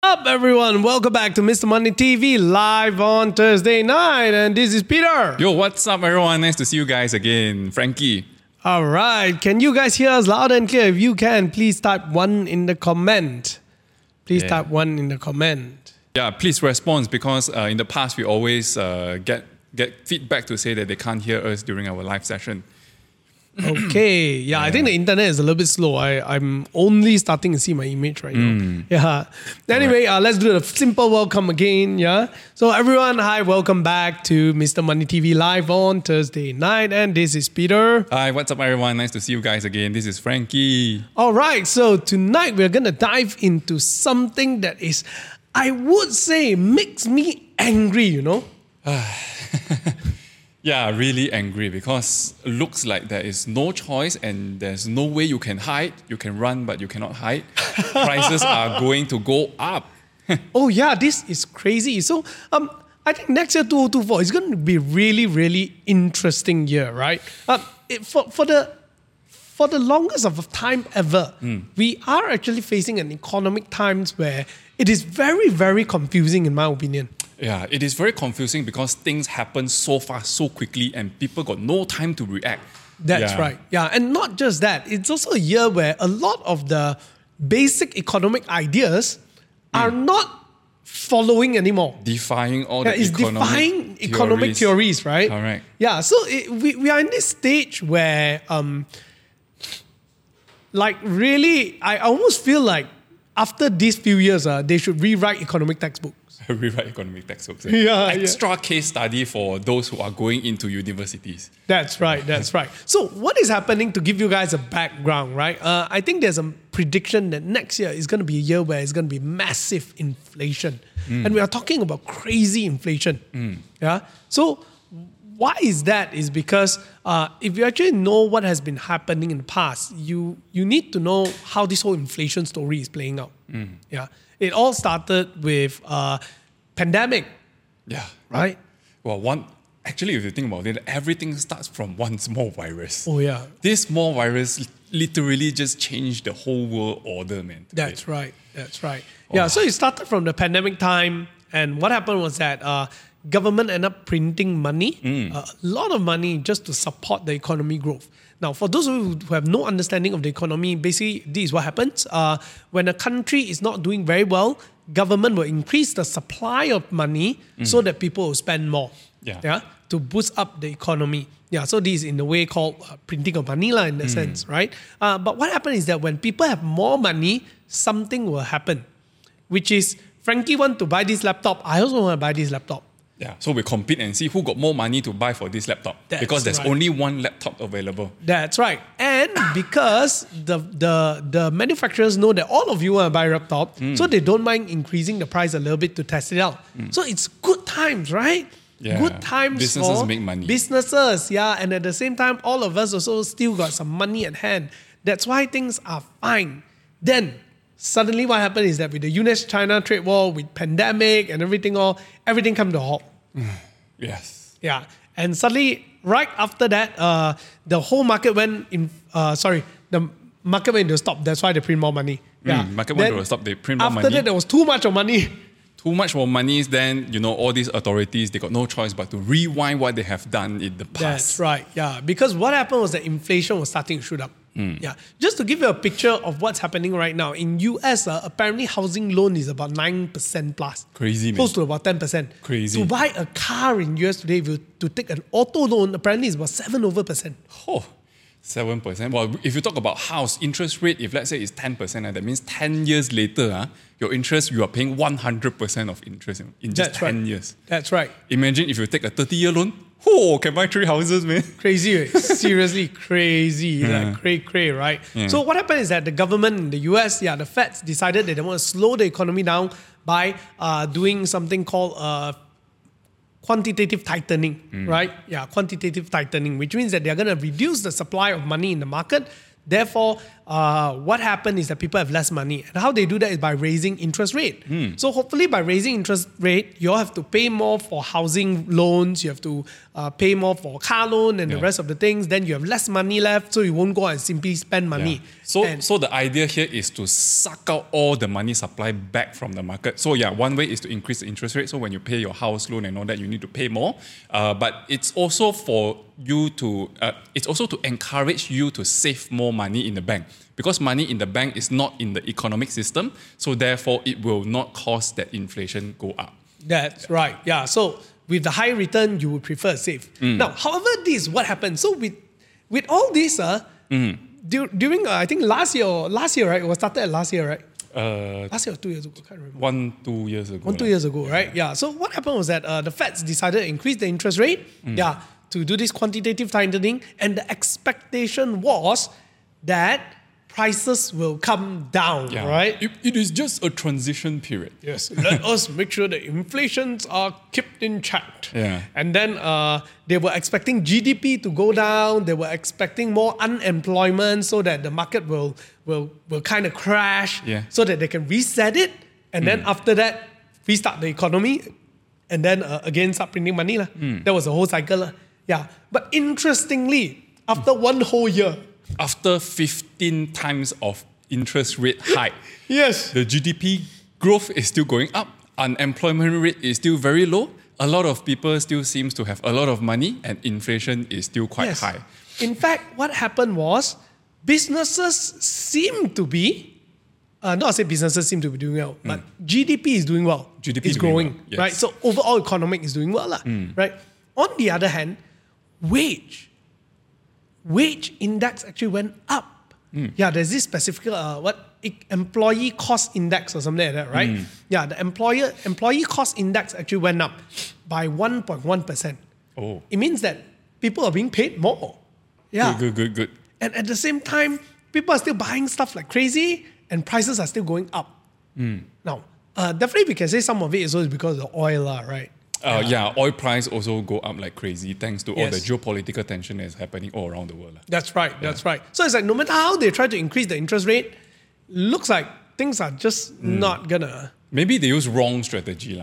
up, everyone? Welcome back to Mr. Money TV live on Thursday night. And this is Peter. Yo, what's up, everyone? Nice to see you guys again. Frankie. All right. Can you guys hear us loud and clear? If you can, please type 1 in the comment. Type 1 in the comment. Yeah, please respond because in the past we always get feedback to say that they can't hear us during our live session. Okay. Yeah, I think the internet is a little bit slow. I'm only starting to see my image right now. Yeah. Anyway, let's do the simple welcome again. Yeah. So everyone, hi, welcome back to Mr. Money TV live on Thursday night. And this is Peter. Hi, what's up, everyone? Nice to see you guys again. This is Frankie. All right. So tonight we're going to dive into something that is, I would say, makes me angry, you know? Yeah, really angry because it looks like there is no choice and there's no way you can hide. You can run, but you cannot hide. Prices are going to go up. Oh yeah, this is crazy. So I think next year 2024 is going to be really, really interesting year, right? For the longest of time ever, we are actually facing an economic times where it is very, very confusing in my opinion. Yeah, it is very confusing because things happen so fast, so quickly, and people got no time to react. That's right. Yeah, and not just that. It's also a year where a lot of the basic economic ideas are not following anymore. Defying all the economic theories, right? Correct. Yeah, so we are in this stage where, really, I almost feel like after these few years, they should rewrite economic textbooks. Rewrite economic textbooks. Extra case study for those who are going into universities. That's right. So what is happening, to give you guys a background, right? I think there's a prediction that next year is going to be a year where it's going to be massive inflation. And we are talking about crazy inflation. Yeah. So why is that? Is because if you actually know what has been happening in the past, you need to know how this whole inflation story is playing out. Yeah. It all started with pandemic. Yeah. Right? Well, actually, if you think about it, everything starts from one small virus. Oh, yeah. This small virus literally just changed the whole world order, man. That's right. Yeah, so it started from the pandemic time. And what happened was that government ended up printing money, a lot of money just to support the economy growth. Now, for those who have no understanding of the economy, basically, this is what happens. When a country is not doing very well, government will increase the supply of money so that people will spend more to boost up the economy. Yeah, so this is in a way called printing of money in that sense, right? But what happens is that when people have more money, something will happen, which is, Frankie want to buy this laptop, I also want to buy this laptop. Yeah, so we compete and see who got more money to buy for this laptop. Because there's only one laptop available. That's right. And because the manufacturers know that all of you want to buy a laptop, so they don't mind increasing the price a little bit to test it out. So it's good times, right? Yeah. Good times businesses for make money. Businesses, yeah. And at the same time, all of us also still got some money at hand. That's why things are fine. Then suddenly what happened is that with the US-China trade war, with pandemic and everything come to a halt. Yes. Yeah. And suddenly, right after that, the whole market went the market went into stop. That's why they print more money. Yeah. Market went to stop, they print more money. After that, there was too much of money. Too much more money, then, all these authorities, they got no choice but to rewind what they have done in the past. That's right, yeah. Because what happened was that inflation was starting to shoot up. Yeah. Just to give you a picture of what's happening right now, in US, apparently housing loan is about 9% plus. Crazy, man. Close to about 10%. Crazy. To buy a car in US today, to take an auto loan, apparently it's about 7%. Oh, 7%. Well, if you talk about house interest rate, if let's say it's 10%, that means 10 years later, your interest, you are paying 100% of interest in just 10 years. That's right. Imagine if you take a 30-year loan, can buy 3 houses, man. Crazy, right? Seriously crazy. Like cray, right? Yeah. So what happened is that the government in the US, the Feds decided that they want to slow the economy down by doing something called quantitative tightening, right? Yeah, quantitative tightening, which means that they're going to reduce the supply of money in the market Therefore, what happened is that people have less money. And how they do that is by raising interest rate. So hopefully by raising interest rate, you all have to pay more for housing loans, you have to pay more for car loan and the rest of the things. Then you have less money left, so you won't go and simply spend money. So the idea here is to suck out all the money supply back from the market. So one way is to increase the interest rate. So when you pay your house loan and all that, you need to pay more. But it's also for you to, it's also to encourage you to save more money in the bank. Because money in the bank is not in the economic system, so therefore it will not cause that inflation go up. That's right. Yeah. So with the high return, you would prefer safe. Now, however, this is what happens. So with all this, during I think last year, right? It was started last year, right? Last year or 2 years ago, I can't remember. 2 years ago. 2 years ago, right? Yeah. So what happened was that the Feds decided to increase the interest rate, to do this quantitative tightening, and the expectation was that prices will come down, right? It is just a transition period. Yes. Let us make sure that inflations are kept in check. Yeah. And then they were expecting GDP to go down. They were expecting more unemployment so that the market will kind of crash so that they can reset it. And then after that, restart the economy and then again start printing money. That was the whole cycle. Yeah. But interestingly, after one whole year, after 15 times of interest rate hike, yes, the GDP growth is still going up. Unemployment rate is still very low. A lot of people still seems to have a lot of money, and inflation is still quite high. In fact, what happened was businesses seem to be, not say businesses seem to be doing well, but GDP is doing well. GDP is growing, well, yes. right? So overall economic is doing well, right? On the other hand, wage index actually went up. Yeah, there's this specific employee cost index or something like that, right? Yeah, the employee cost index actually went up by 1.1%. Oh, it means that people are being paid more. Yeah, good. And at the same time, people are still buying stuff like crazy, and prices are still going up. Now, definitely we can say some of it is also because of the oil, right? Oil price also go up like crazy thanks to all the geopolitical tension that is happening all around the world. That's right. So it's like no matter how they try to increase the interest rate, looks like things are just not gonna. Maybe they use wrong strategy.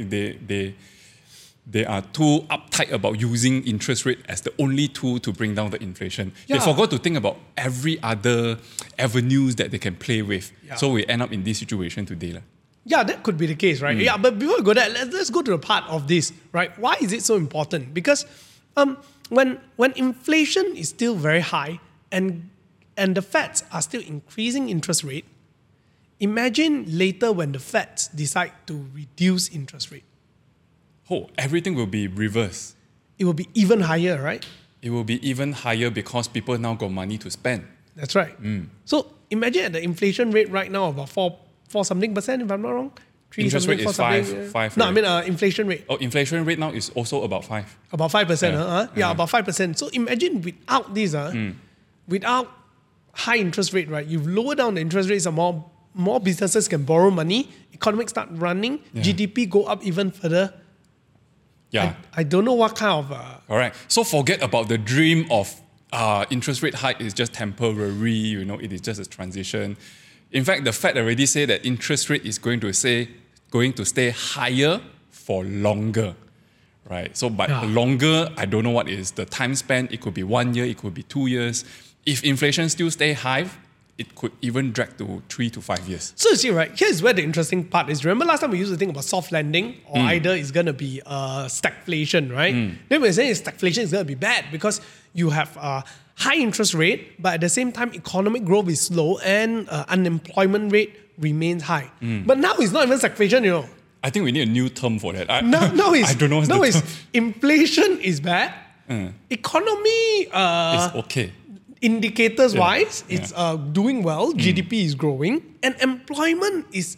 They are too uptight about using interest rate as the only tool to bring down the inflation. They forgot to think about every other avenues that they can play with. So we end up in this situation today. Yeah, that could be the case, right? Yeah, but before we go there, let's go to the part of this, right? Why is it so important? Because when inflation is still very high and the Feds are still increasing interest rate, imagine later when the Feds decide to reduce interest rate. Oh, everything will be reversed. It will be even higher, right? It will be even higher because people now got money to spend. That's right. So imagine at the inflation rate right now about 4 something percent, if I'm not wrong. Interest rate is 5. No, I mean inflation rate. Oh, inflation rate now is also about 5. About 5%, about 5%. So imagine without this, without high interest rate, right? You've lowered down the interest rates, more businesses can borrow money, economics start running, GDP go up even further. Yeah. I don't know what kind of... All right. So forget about the dream of interest rate hike is just temporary, it is just a transition. In fact, the Fed already said that interest rate is going to stay higher for longer, right? So, but longer, I don't know what is the time span. It could be 1 year, it could be 2 years. If inflation still stay high, it could even drag to 3 to 5 years. So you see, right, here's where the interesting part is. Remember last time we used to think about soft landing, or either it's going to be stagflation, right? Then we're saying stagflation is going to be bad because you have high interest rate, but at the same time, economic growth is slow and unemployment rate remains high. But now it's not even stagflation, I think we need a new term for that. Now I don't know what's the term. Inflation is bad. Economy it's okay. Indicators-wise, it's doing well. GDP is growing, and employment is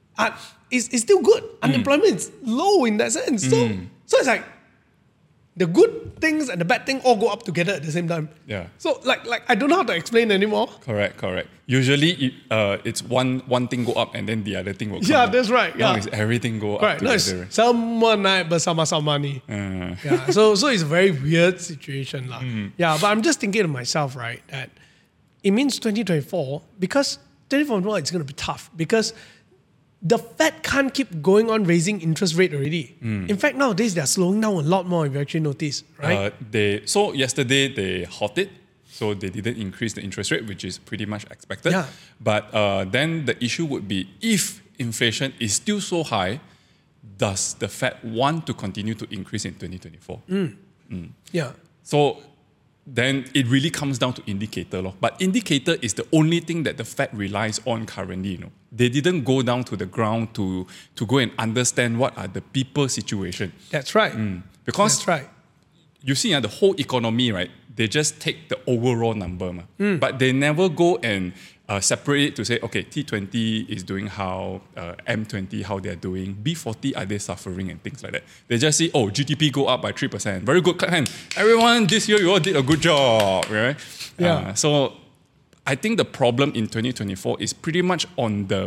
still good. Unemployment is low in that sense. So it's like the good things and the bad thing all go up together at the same time. Yeah. So like I don't know how to explain anymore. Correct. Usually it's one thing go up and then the other thing will come Yeah, down. that's right. Now Yeah. it's everything go up Right. No, together. it's sama naik bersama-sama ni. Yeah. So it's a very weird situation. Yeah, but I'm just thinking to myself, right, that it means 2024, because 2024 it's going to be tough because the Fed can't keep going on raising interest rate already. In fact, nowadays they're slowing down a lot more, if you actually notice, right? So yesterday they halted, so they didn't increase the interest rate, which is pretty much expected. Yeah. But then the issue would be, if inflation is still so high, does the Fed want to continue to increase in 2024? Yeah. So then it really comes down to indicator. But indicator is the only thing that the Fed relies on currently. They didn't go down to the ground to go and understand what are the people's situation. That's right. Because That's right. you see, the whole economy, right? They just take the overall number, but they never go and separate it to say, okay, T20 is doing how, M20 how they're doing, B40 are they suffering and things like that. They just see, oh, GDP go up by 3%. Very good, clap hand. Everyone, this year you all did a good job, right? Yeah. So I think the problem in 2024 is pretty much on the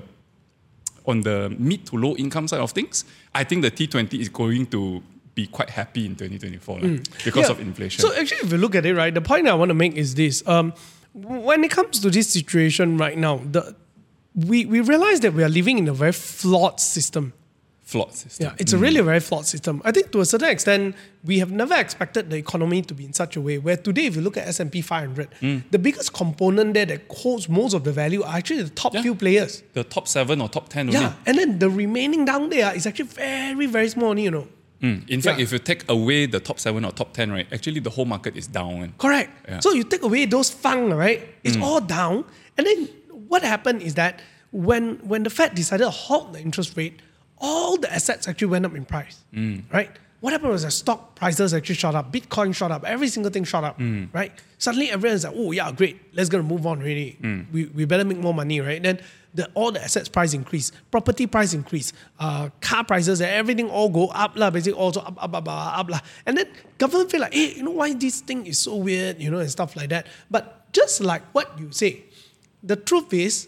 mid to low income side of things. I think the T20 is going to be quite happy in 2024 because of inflation. So actually, if you look at it, right, the point I want to make is this. When it comes to this situation right now, we realize that we are living in a very flawed system. Flawed system. Yeah, it's a really very flawed system. I think to a certain extent, we have never expected the economy to be in such a way where today, if you look at S&P 500, the biggest component there that holds most of the value are actually the top few players. The top 7 or top 10 only. Yeah, and then the remaining down there is actually very, very small only, In fact, if you take away the top 7 or top 10, right, actually the whole market is down. Correct. Yeah. So you take away those fang, right? It's all down. And then what happened is that when the Fed decided to halt the interest rate, all the assets actually went up in price, right? What happened was that stock prices actually shot up, Bitcoin shot up, every single thing shot up, right? Suddenly everyone's like, oh yeah, great, let's gonna move on already. We better make more money, right? Then all the assets price increase, property price increase, car prices, everything all go up lah, basically also up lah. And then government feel like, hey, you know why this thing is so weird, and stuff like that. But just like what you say, the truth is,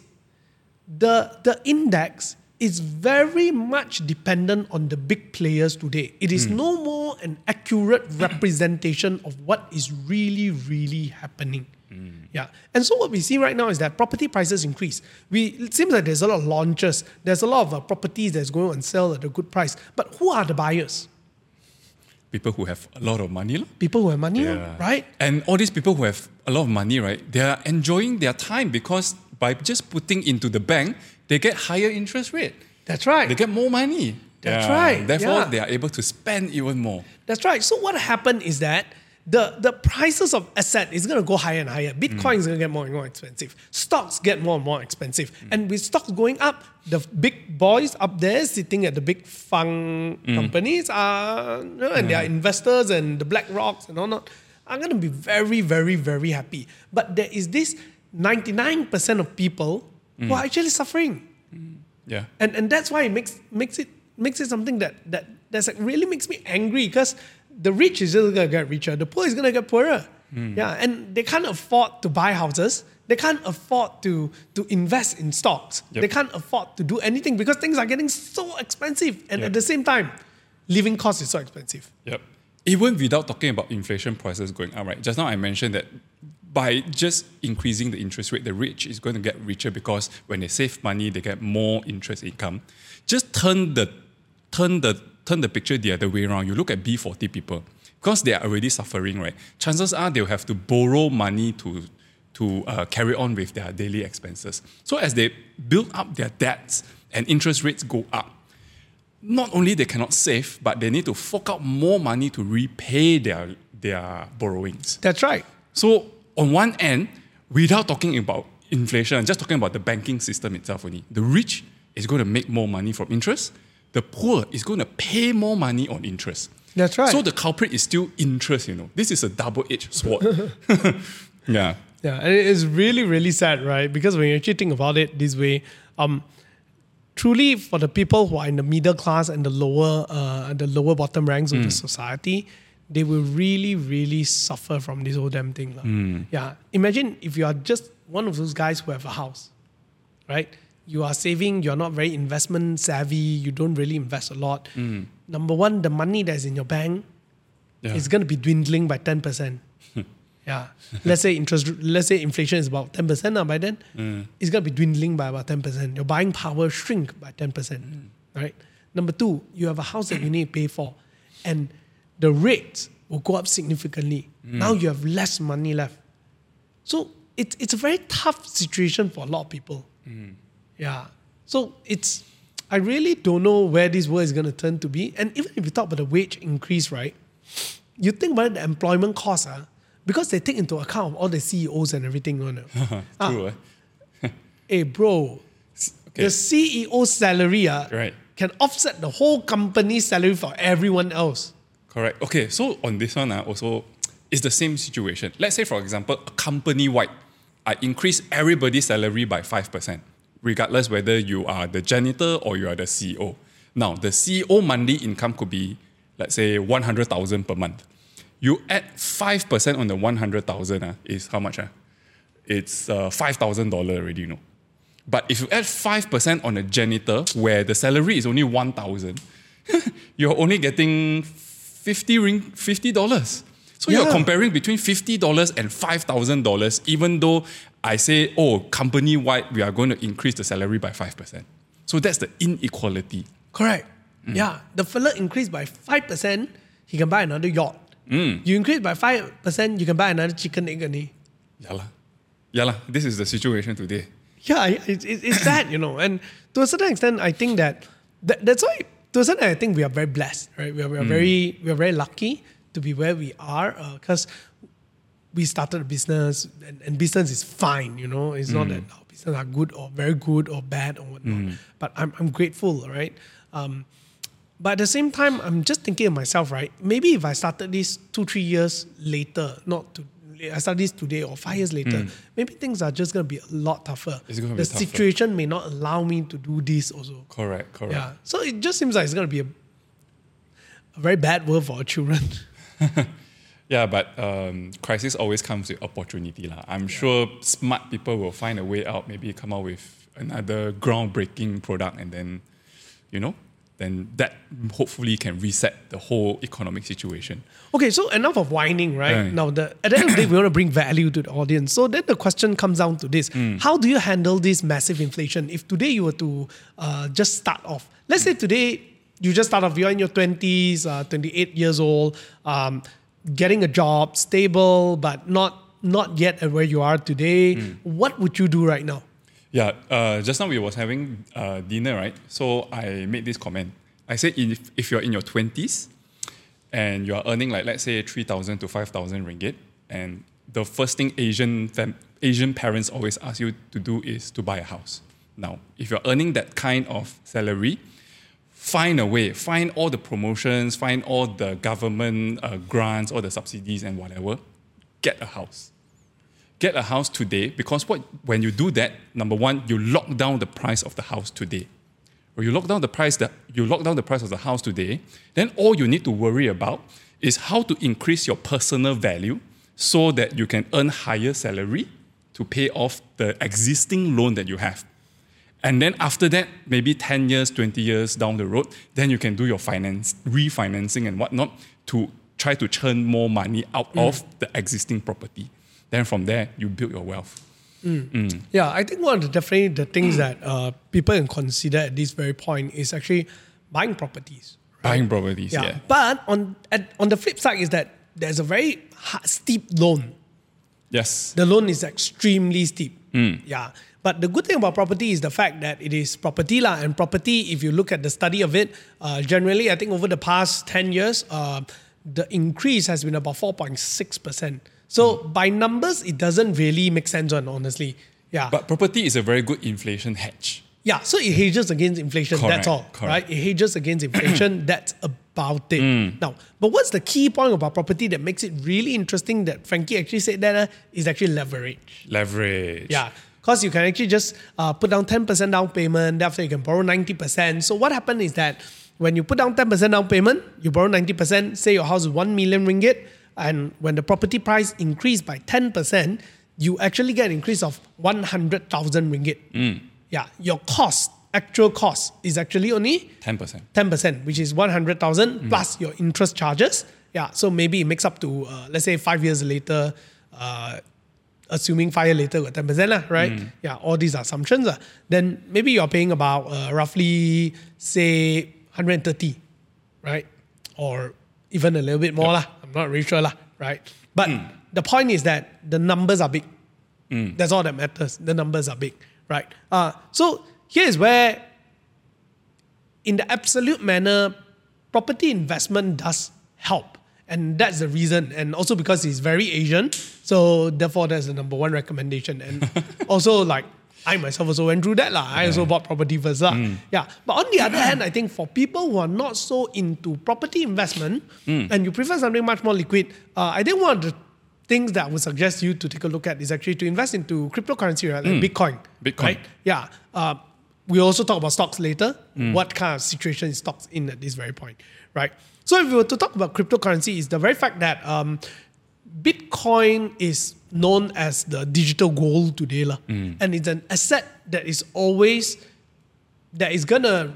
the index is very much dependent on the big players today. It is no more an accurate representation of what is really, really happening. Yeah. And so what we see right now is that property prices increase. It seems like there's a lot of launches. There's a lot of properties that's going on sale at a good price. But who are the buyers? People who have a lot of money. People who have money, right? And all these people who have a lot of money, right, they are enjoying their time because by just putting into the bank, they get higher interest rate. That's right. They get more money. That's right. Therefore, they are able to spend even more. That's right. So what happened is that the prices of asset is going to go higher and higher. Bitcoin is going to get more and more expensive. Stocks get more and more expensive. And with stocks going up, the big boys up there sitting at the big fund companies and their investors and the Black Rocks and all that are going to be very, very, very happy. But there is this 99% of people who are actually suffering. Yeah. And that's why it makes it something that's like really makes me angry, because the rich is just gonna get richer, the poor is gonna get poorer. Yeah, and they can't afford to buy houses, they can't afford to invest in stocks, they can't afford to do anything because things are getting so expensive, and at the same time, living cost is so expensive. Yep. Even without talking about inflation prices going up, right? Just now I mentioned that by just increasing the interest rate, the rich is going to get richer because when they save money, they get more interest income. Just turn the picture the other way around. You look at B40 people, because they are already suffering, right? Chances are they'll have to borrow money to carry on with their daily expenses. So as they build up their debts and interest rates go up, not only they cannot save, but they need to fork out more money to repay their borrowings. That's right. So on one end, without talking about inflation, just talking about the banking system itself only, the rich is going to make more money from interest. The poor is going to pay more money on interest. That's right. So the culprit is still interest, This is a double-edged sword. Yeah. Yeah, and it is really, really sad, right? Because when you actually think about it this way, truly for the people who are in the middle class and the lower bottom ranks of the society, they will really, really suffer from this whole damn thing. Yeah. Imagine if you are just one of those guys who have a house, right? You are saving, you're not very investment savvy, you don't really invest a lot. Number one, the money that's in your bank is going to be dwindling by 10%. Yeah. Let's say inflation is about 10% now by then. It's going to be dwindling by about 10%. Your buying power shrink by 10%. Right? Number two, you have a house that you need to pay for. And the rates will go up significantly. Now you have less money left. So it's a very tough situation for a lot of people. Yeah. So I really don't know where this world is going to turn to be. And even if you talk about the wage increase, right? You think about the employment costs, because they take into account all the CEOs and everything. True. Hey, bro, the CEO's salary right. can offset the whole company's salary for everyone else. Correct. Okay, so on this one, also, it's the same situation. Let's say, for example, a company-wide, I increase everybody's salary by 5%, regardless whether you are the janitor or you are the CEO. Now, the CEO monthly income could be, let's say, 100,000 per month. You add 5% on the 100,000 is how much? It's $5,000 already, But if you add 5% on a janitor, where the salary is only 1,000, you're only getting $50. So you're comparing between $50 and $5,000, even though I say, company-wide, we are going to increase the salary by 5%. So that's the inequality. Correct. Yeah. The fella increased by 5%, he can buy another yacht. You increase by 5%, you can buy another chicken egg. Yeah, this is the situation today. Yeah, it's sad, And to a certain extent, I think that's why, to a certain extent, I think we are very blessed, right? We are very lucky to be where we are because we started a business and business is fine, It's not that our business are good or very good or bad or whatnot. But I'm grateful, right? But at the same time, I'm just thinking of myself, right? Maybe if I started this 2-3 years later, I started this today or 5 years later, maybe things are just going to be a lot tougher. It's going to be tougher. The situation may not allow me to do this also. Correct. Yeah. So it just seems like it's going to be a very bad world for our children. Yeah, but crisis always comes with opportunity. I'm sure smart people will find a way out, maybe come out with another groundbreaking product and then, then that hopefully can reset the whole economic situation. Okay, so enough of whining, right? Now, at the end of the day, we want to bring value to the audience. So then the question comes down to this. How do you handle this massive inflation? If today you were to just start off, let's say today you just start off, you're in your 20s, 28 years old, getting a job, stable, but not yet at where you are today. What would you do right now? Yeah, just now we was having dinner, right? So I made this comment. I said if you're in your 20s and you're earning let's say 3,000 to 5,000 ringgit, and the first thing Asian parents always ask you to do is to buy a house. Now, if you're earning that kind of salary, find a way, find all the promotions, find all the government grants, all the subsidies and whatever, get a house. Get a house today, because when you do that, number one, you lock down the price of the house today. When you lock down the price of the house today, then all you need to worry about is how to increase your personal value so that you can earn higher salary to pay off the existing loan that you have. And then after that, maybe 10 years, 20 years down the road, then you can do your refinancing and whatnot to try to churn more money out of the existing property. Then from there, you build your wealth. Yeah, I think one of the things that people can consider at this very point is actually buying properties. Right? Buying properties, yeah. But on the flip side is that there's a very steep loan. Yes. The loan is extremely steep. Yeah. But the good thing about property is the fact that it is property. And property, if you look at the study of it, generally, I think over the past 10 years, the increase has been about 4.6%. So by numbers, it doesn't really make sense, honestly. Yeah. But property is a very good inflation hedge. Yeah, so it hedges against inflation, that's all. Right? It hedges against inflation, that's about it. Now, but what's the key point about property that makes it really interesting that Frankie actually said that is actually leverage. Leverage. Yeah, because you can actually just put down 10% down payment, after you can borrow 90%. So what happened is that when you put down 10% down payment, you borrow 90%, say your house is 1 million ringgit, and when the property price increased by 10%, you actually get an increase of 100,000 ringgit. Yeah, your actual cost is actually only 10%. 10%, which is 100,000 plus your interest charges. Yeah, so maybe it makes up to, let's say 5 years later, assuming fire later got 10%, lah, right? Yeah, all these assumptions. Then maybe you're paying about roughly, say, 130, right? Or even a little bit more, lah. I'm not really sure, lah, right? But the point is that the numbers are big. That's all that matters. The numbers are big, right? So here's where, in the absolute manner, property investment does help. And that's the reason. And also because it's very Asian. So therefore, that's the number one recommendation. And also, like, I myself also went through that. I also bought property first. Yeah. But on the other hand, I think for people who are not so into property investment and you prefer something much more liquid, I think one of the things that I would suggest you to take a look at is actually to invest into cryptocurrency, right? Like Bitcoin. Right? Yeah. We'll also talk about stocks later. What kind of situation is stocks in at this very point, right? So if we were to talk about cryptocurrency, is the very fact that Bitcoin is known as the digital gold today. And it's an asset that is always, that is going to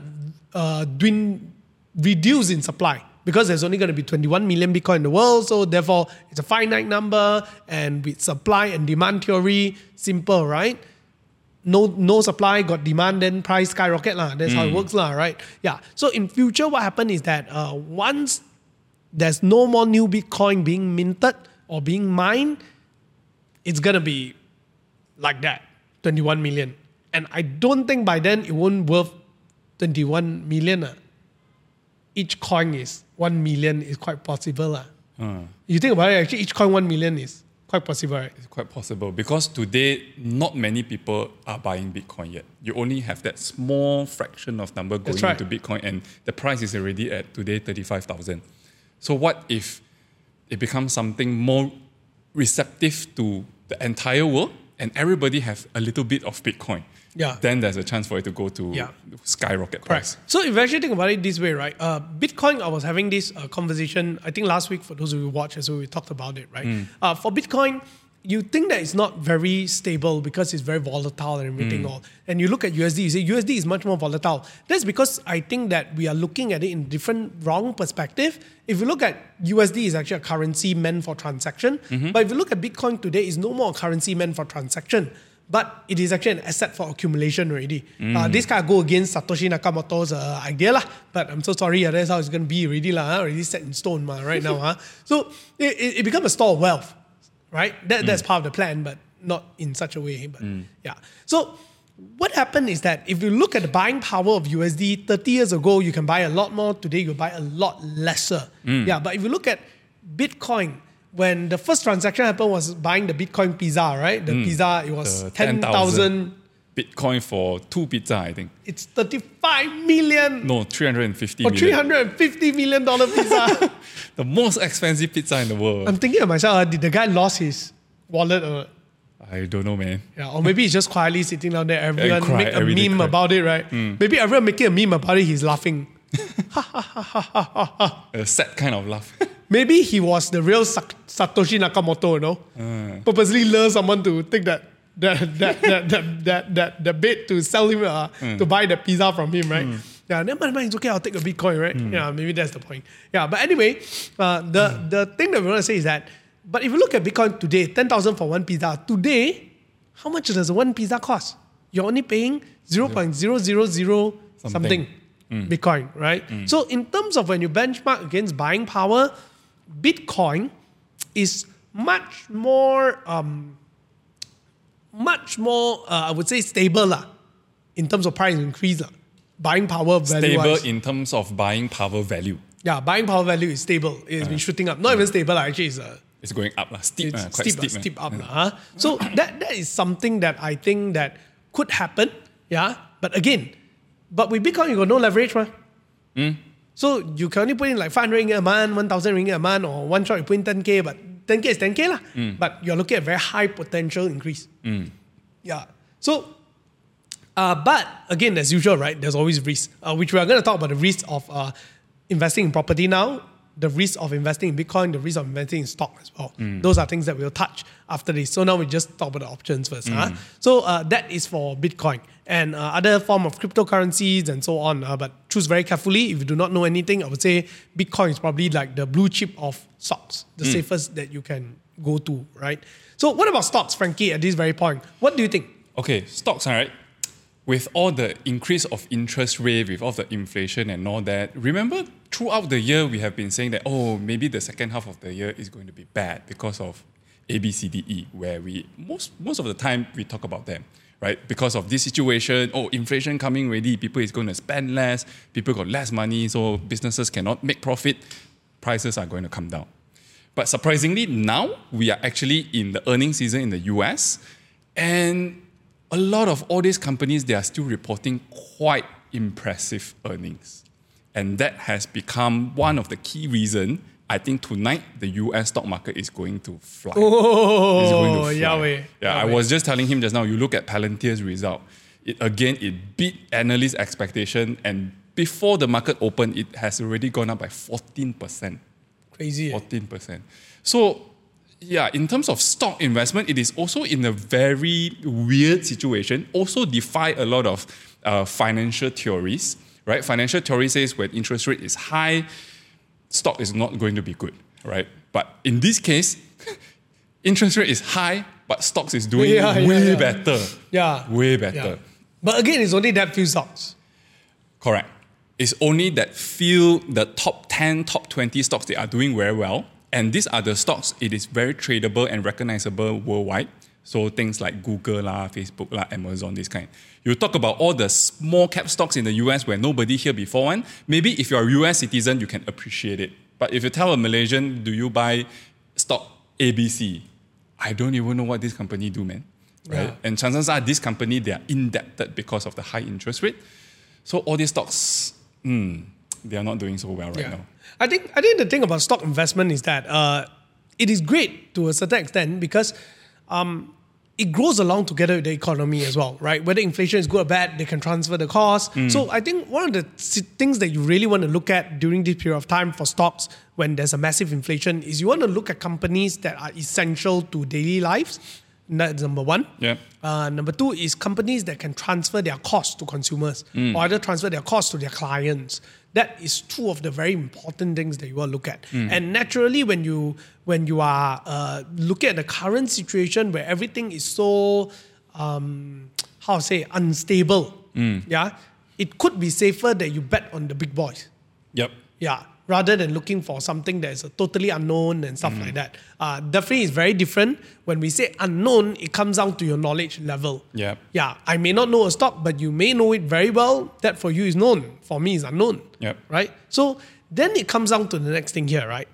reduce in supply. Because there's only going to be 21 million Bitcoin in the world, so therefore it's a finite number, and with supply and demand theory, simple, right? No supply, got demand, then price skyrocket. That's how it works, right? Yeah. So in future, what happens is that once there's no more new Bitcoin being minted or being mined, it's going to be like that, 21 million. And I don't think by then it won't worth 21 million. Each coin is 1 million is quite possible. You think about it, actually each coin 1 million is quite possible, right? It's quite possible because today not many people are buying Bitcoin yet. You only have that small fraction of number going into Bitcoin, and the price is already at today 35,000. So what if it becomes something more receptive to the entire world and everybody have a little bit of Bitcoin? Yeah. Then there's a chance for it to go to skyrocket price. So if you actually think about it this way, right? Bitcoin, I was having this conversation, I think last week for those who watched, so we talked about it, right? For Bitcoin, you think that it's not very stable because it's very volatile and everything all. And you look at USD, you say USD is much more volatile. That's because I think that we are looking at it in different wrong perspective. If you look at USD is actually a currency meant for transaction. But if you look at Bitcoin today, it's no more a currency meant for transaction. But it is actually an asset for accumulation already. This kind of go against Satoshi Nakamoto's idea. But I'm so sorry, that's how it's going to be already. Already set in stone right now. So it becomes a store of wealth. Right? That's part of the plan, but not in such a way. But yeah. So what happened is that if you look at the buying power of USD, 30 years ago, you can buy a lot more. Today, you buy a lot lesser. Yeah. But if you look at Bitcoin, when the first transaction happened was buying the Bitcoin pizza, right? The pizza, it was 10,000 Bitcoin for 2 pizza, I think. It's 35 million. No, 350 or million. $350 million pizza. The most expensive pizza in the world. I'm thinking to myself, did the guy lost his wallet or I don't know, man. Yeah, or maybe he's just quietly sitting down there. Everyone make a meme about it, right? Maybe everyone making a meme about it, he's laughing. A sad kind of laugh. Maybe he was the real Satoshi Nakamoto, purposely lure someone to take that bait to sell him, to buy the pizza from him, right? Yeah, never mind, it's okay, I'll take a Bitcoin, right? Yeah, maybe that's the point. Yeah, but anyway, the thing that we want to say is that, but if you look at Bitcoin today, 10,000 for one pizza, today, how much does one pizza cost? You're only paying 0.000 something Bitcoin, right? So in terms of when you benchmark against buying power, Bitcoin is much more, I would say, stable in terms of price increase. Buying power value. Stable in terms of buying power value. Yeah, buying power value is stable. It's been shooting up. Not even stable, actually. It's going up. Steep. It's steep up. So that is something that I think that could happen. Yeah. But again, with Bitcoin, you got no leverage. So you can only put in like 500 ringgit a month, 1,000 ringgit a month, or one shot you put in 10K, but 10K is 10K. But you're looking at very high potential increase. Yeah. So, but again, as usual, right, there's always risk, which we are going to talk about the risk of investing in property now, the risk of investing in Bitcoin, the risk of investing in stock as well. Those are things that we'll touch after this. So now we just talk about the options first. So that is for Bitcoin and other form of cryptocurrencies and so on. But choose very carefully. If you do not know anything, I would say Bitcoin is probably like the blue chip of stocks, the safest that you can go to, right? So what about stocks, Frankie, at this very point? What do you think? Okay, stocks, all right. With all the increase of interest rate, with all the inflation and all that, remember throughout the year we have been saying that, oh, maybe the second half of the year is going to be bad because of A, B, C, D, E, where we most of the time we talk about them, right? Because of this situation, inflation coming already, people is going to spend less, people got less money, so businesses cannot make profit, prices are going to come down. But surprisingly, now we are actually in the earnings season in the US, and a lot of all these companies, they are still reporting quite impressive earnings. And that has become one of the key reasons. I think tonight the US stock market is going to fly. It's going to fly. Yahweh. Yeah, I was just telling him just now, you look at Palantir's result. It beat analyst expectation, and before the market opened, it has already gone up by 14%. Crazy. 14%. So, yeah, in terms of stock investment, it is also in a very weird situation. Also defy a lot of financial theories, right? Financial theory says when interest rate is high, stock is not going to be good, right? But in this case, interest rate is high, but stocks is doing way better. Yeah. Way better. Yeah. But again, it's only that few stocks. Correct. It's only that few, the top 10, top 20 stocks, they are doing very well. And these are the stocks, it is very tradable and recognizable worldwide. So things like Google, Facebook, Amazon, this kind. You talk about all the small cap stocks in the US where nobody here before one. Maybe if you're a US citizen, you can appreciate it. But if you tell a Malaysian, do you buy stock ABC? I don't even know what this company do, man. Right? Yeah. And chances are this company, they are indebted because of the high interest rate. So all these stocks, they are not doing so well right now. I think the thing about stock investment is that it is great to a certain extent because it grows along together with the economy as well, right? Whether inflation is good or bad, they can transfer the cost. So I think one of the things that you really want to look at during this period of time for stocks when there's a massive inflation is you want to look at companies that are essential to daily lives. That's number one. Yeah. Number two is companies that can transfer their costs to consumers or either transfer their costs to their clients. That is two of the very important things that you want to look at. And naturally, when you are looking at the current situation where everything is so, unstable, it could be safer that you bet on the big boys. Yep. Yeah. Rather than looking for something that is totally unknown and stuff like that. Definitely it's very different. When we say unknown, it comes down to your knowledge level. Yep. Yeah, I may not know a stock, but you may know it very well. That for you is known. For me is unknown. Yep. Right? So then it comes down to the next thing here, right?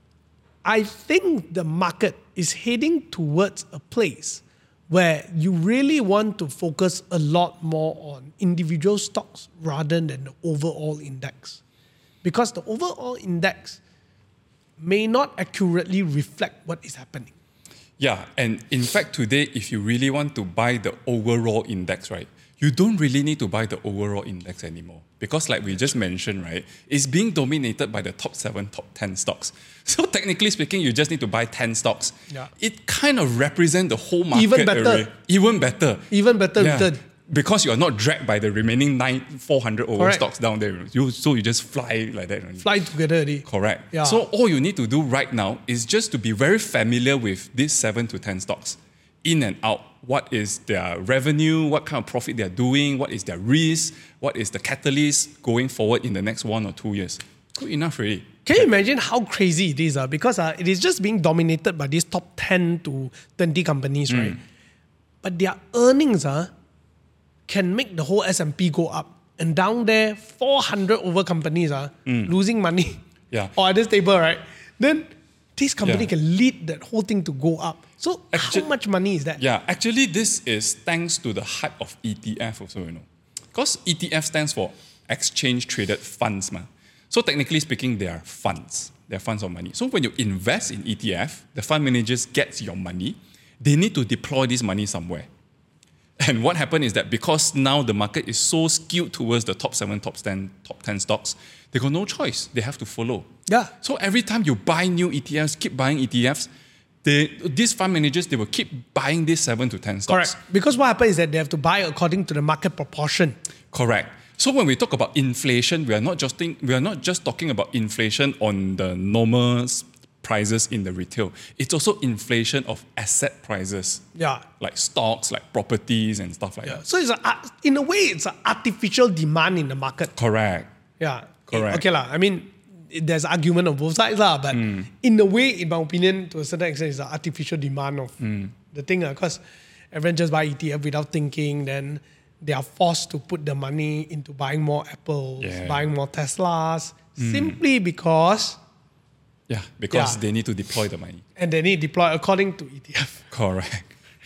I think the market is heading towards a place where you really want to focus a lot more on individual stocks rather than the overall index. Because the overall index may not accurately reflect what is happening. Yeah, and in fact today, if you really want to buy the overall index, right, you don't really need to buy the overall index anymore. Because like we just mentioned, right, it's being dominated by the top 7, top 10 stocks. So technically speaking, you just need to buy 10 stocks. Yeah. It kind of represents the whole market. Even better. Array. Even better. Even better return. Because you are not dragged by the remaining 400 over stocks down there. So you just fly like that. Fly together already. Correct. Yeah. So all you need to do right now is just to be very familiar with these 7 to 10 stocks. In and out. What is their revenue? What kind of profit they're doing? What is their risk? What is the catalyst going forward in the next 1 or 2 years? Good enough really. Can you imagine how crazy it is? Because it is just being dominated by these top 10 to 20 companies, right? But their earnings can make the whole S&P go up. And down there, 400 over companies are losing money. Yeah. Or at this table, right? Then this company can lead that whole thing to go up. So how much money is that? Yeah, actually this is thanks to the hype of ETF also, you know. Because ETF stands for Exchange Traded Funds. So technically speaking, they are funds. They are funds of money. So when you invest in ETF, the fund managers get your money. They need to deploy this money somewhere. And what happened is that because now the market is so skewed towards the top 7, top 10 stocks, they got no choice. They have to follow. Yeah. So every time you buy new ETFs, keep buying ETFs, these fund managers, they will keep buying these 7 to 10 stocks. Correct. Because what happens is that they have to buy according to the market proportion. Correct. So when we talk about inflation, we are not just talking about inflation on the normal prices in the retail. It's also inflation of asset prices, Yeah. like stocks, like properties and stuff like that. So in a way, it's an artificial demand in the market. Correct. Yeah. Correct. Okay lah. I mean, there's argument on both sides lah. But in a way, in my opinion, to a certain extent, it's an artificial demand of the thing because everyone just buy ETF without thinking. Then they are forced to put the money into buying more Apples, buying more Teslas, simply because. Yeah, because they need to deploy the money. And they need to deploy according to ETF. Correct.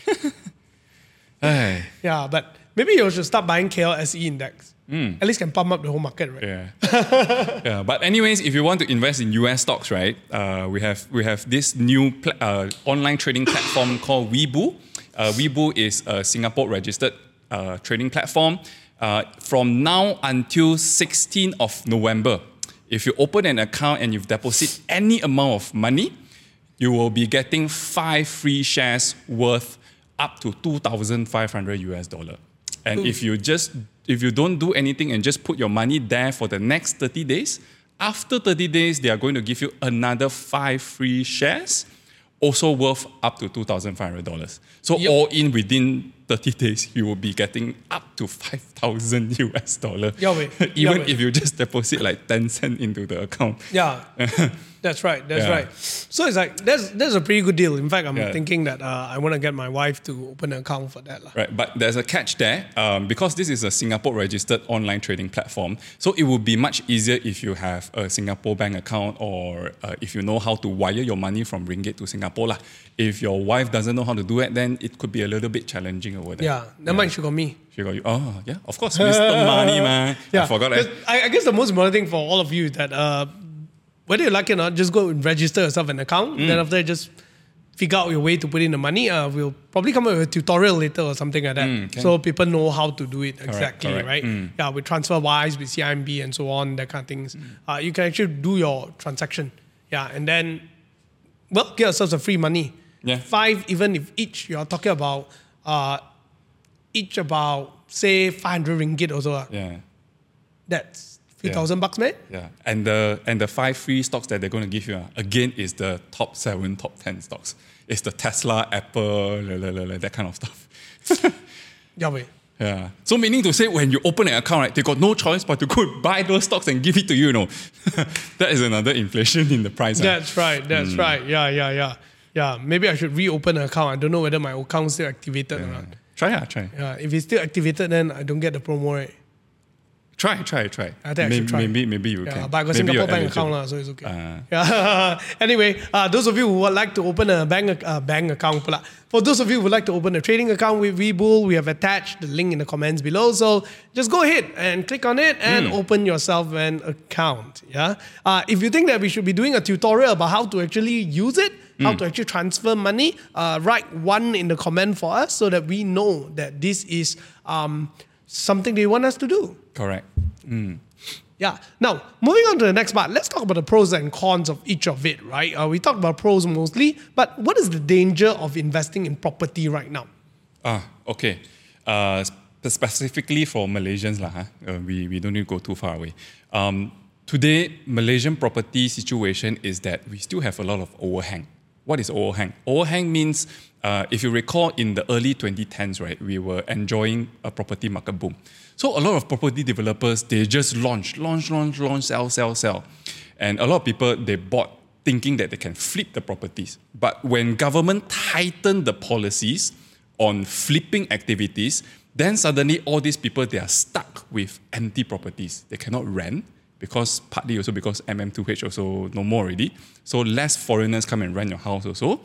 Hey. Yeah, but maybe you should start buying KLSE index. At least can pump up the whole market, right? Yeah. Yeah. But anyways, if you want to invest in US stocks, right, we have this new online trading platform called Webull. Webull is a Singapore-registered trading platform. From now until 16th of November, if you open an account and you deposit any amount of money, you will be getting 5 free shares worth up to $2,500. And if you don't do anything and just put your money there for the next 30 days, after 30 days, they are going to give you another 5 free shares, also worth up to $2,500. So all in within 30 days, you will be getting up to $5,000 even if you just deposit like 10 cents into the account. Yeah, that's right. That's right. So it's like, that's a pretty good deal. In fact, I'm thinking that I want to get my wife to open an account for that. Right, but there's a catch there. Because this is a Singapore-registered online trading platform, so it would be much easier if you have a Singapore bank account or if you know how to wire your money from Ringgit to Singapore lah. If your wife doesn't know how to do it, then it could be a little bit challenging over there. Yeah, that might she got me. She got you. Oh, yeah, of course, Mr. Money, man. Yeah, I forgot that. I guess the most important thing for all of you is that whether you like it or not, just go and register yourself an account. Then after that, just figure out your way to put in the money. We'll probably come up with a tutorial later or something like that. So people know how to do it exactly, correct. right? Yeah, with TransferWise, with CIMB and so on, that kind of things. You can actually do your transaction. Yeah, and then, well, get yourself some free money. Yeah. 5, even if each, you're talking about, say, 500 ringgit or so. Yeah. That's $3,000, man. Yeah, and the 5 free stocks that they're going to give you again is the top 7, top 10 stocks. It's the Tesla, Apple, that kind of stuff. Yeah. So meaning to say, when you open an account, right, they got no choice but to go and buy those stocks and give it to you. You know, that is another inflation in the price. That's right. That's right. Yeah. Maybe I should reopen an account. I don't know whether my account is still activated or not. Try. Yeah. If it's still activated, then I don't get the promo, right? Try. I think I should try. Maybe you can. But I got Singapore bank account, so it's okay. Anyway, those of you who would like to open a bank account, for those of you who would like to open a trading account with Webull, we have attached the link in the comments below. So just go ahead and click on it and open yourself an account. Yeah. If you think that we should be doing a tutorial about how to actually use it, how to actually transfer money, write 1 in the comment for us so that we know that this is something they want us to do. Correct. Yeah. Now, moving on to the next part, let's talk about the pros and cons of each of it, right? We talked about pros mostly, but what is the danger of investing in property right now? Okay. Specifically for Malaysians, we don't need to go too far away. Today, Malaysian property situation is that we still have a lot of overhang. What is overhang? Overhang means, if you recall, in the early 2010s, right, we were enjoying a property market boom. So a lot of property developers, they just launch, sell. And a lot of people, they bought thinking that they can flip the properties. But when government tightened the policies on flipping activities, then suddenly all these people, they are stuck with empty properties. They cannot rent. Because partly also because MM2H also no more already. So less foreigners come and rent your house also.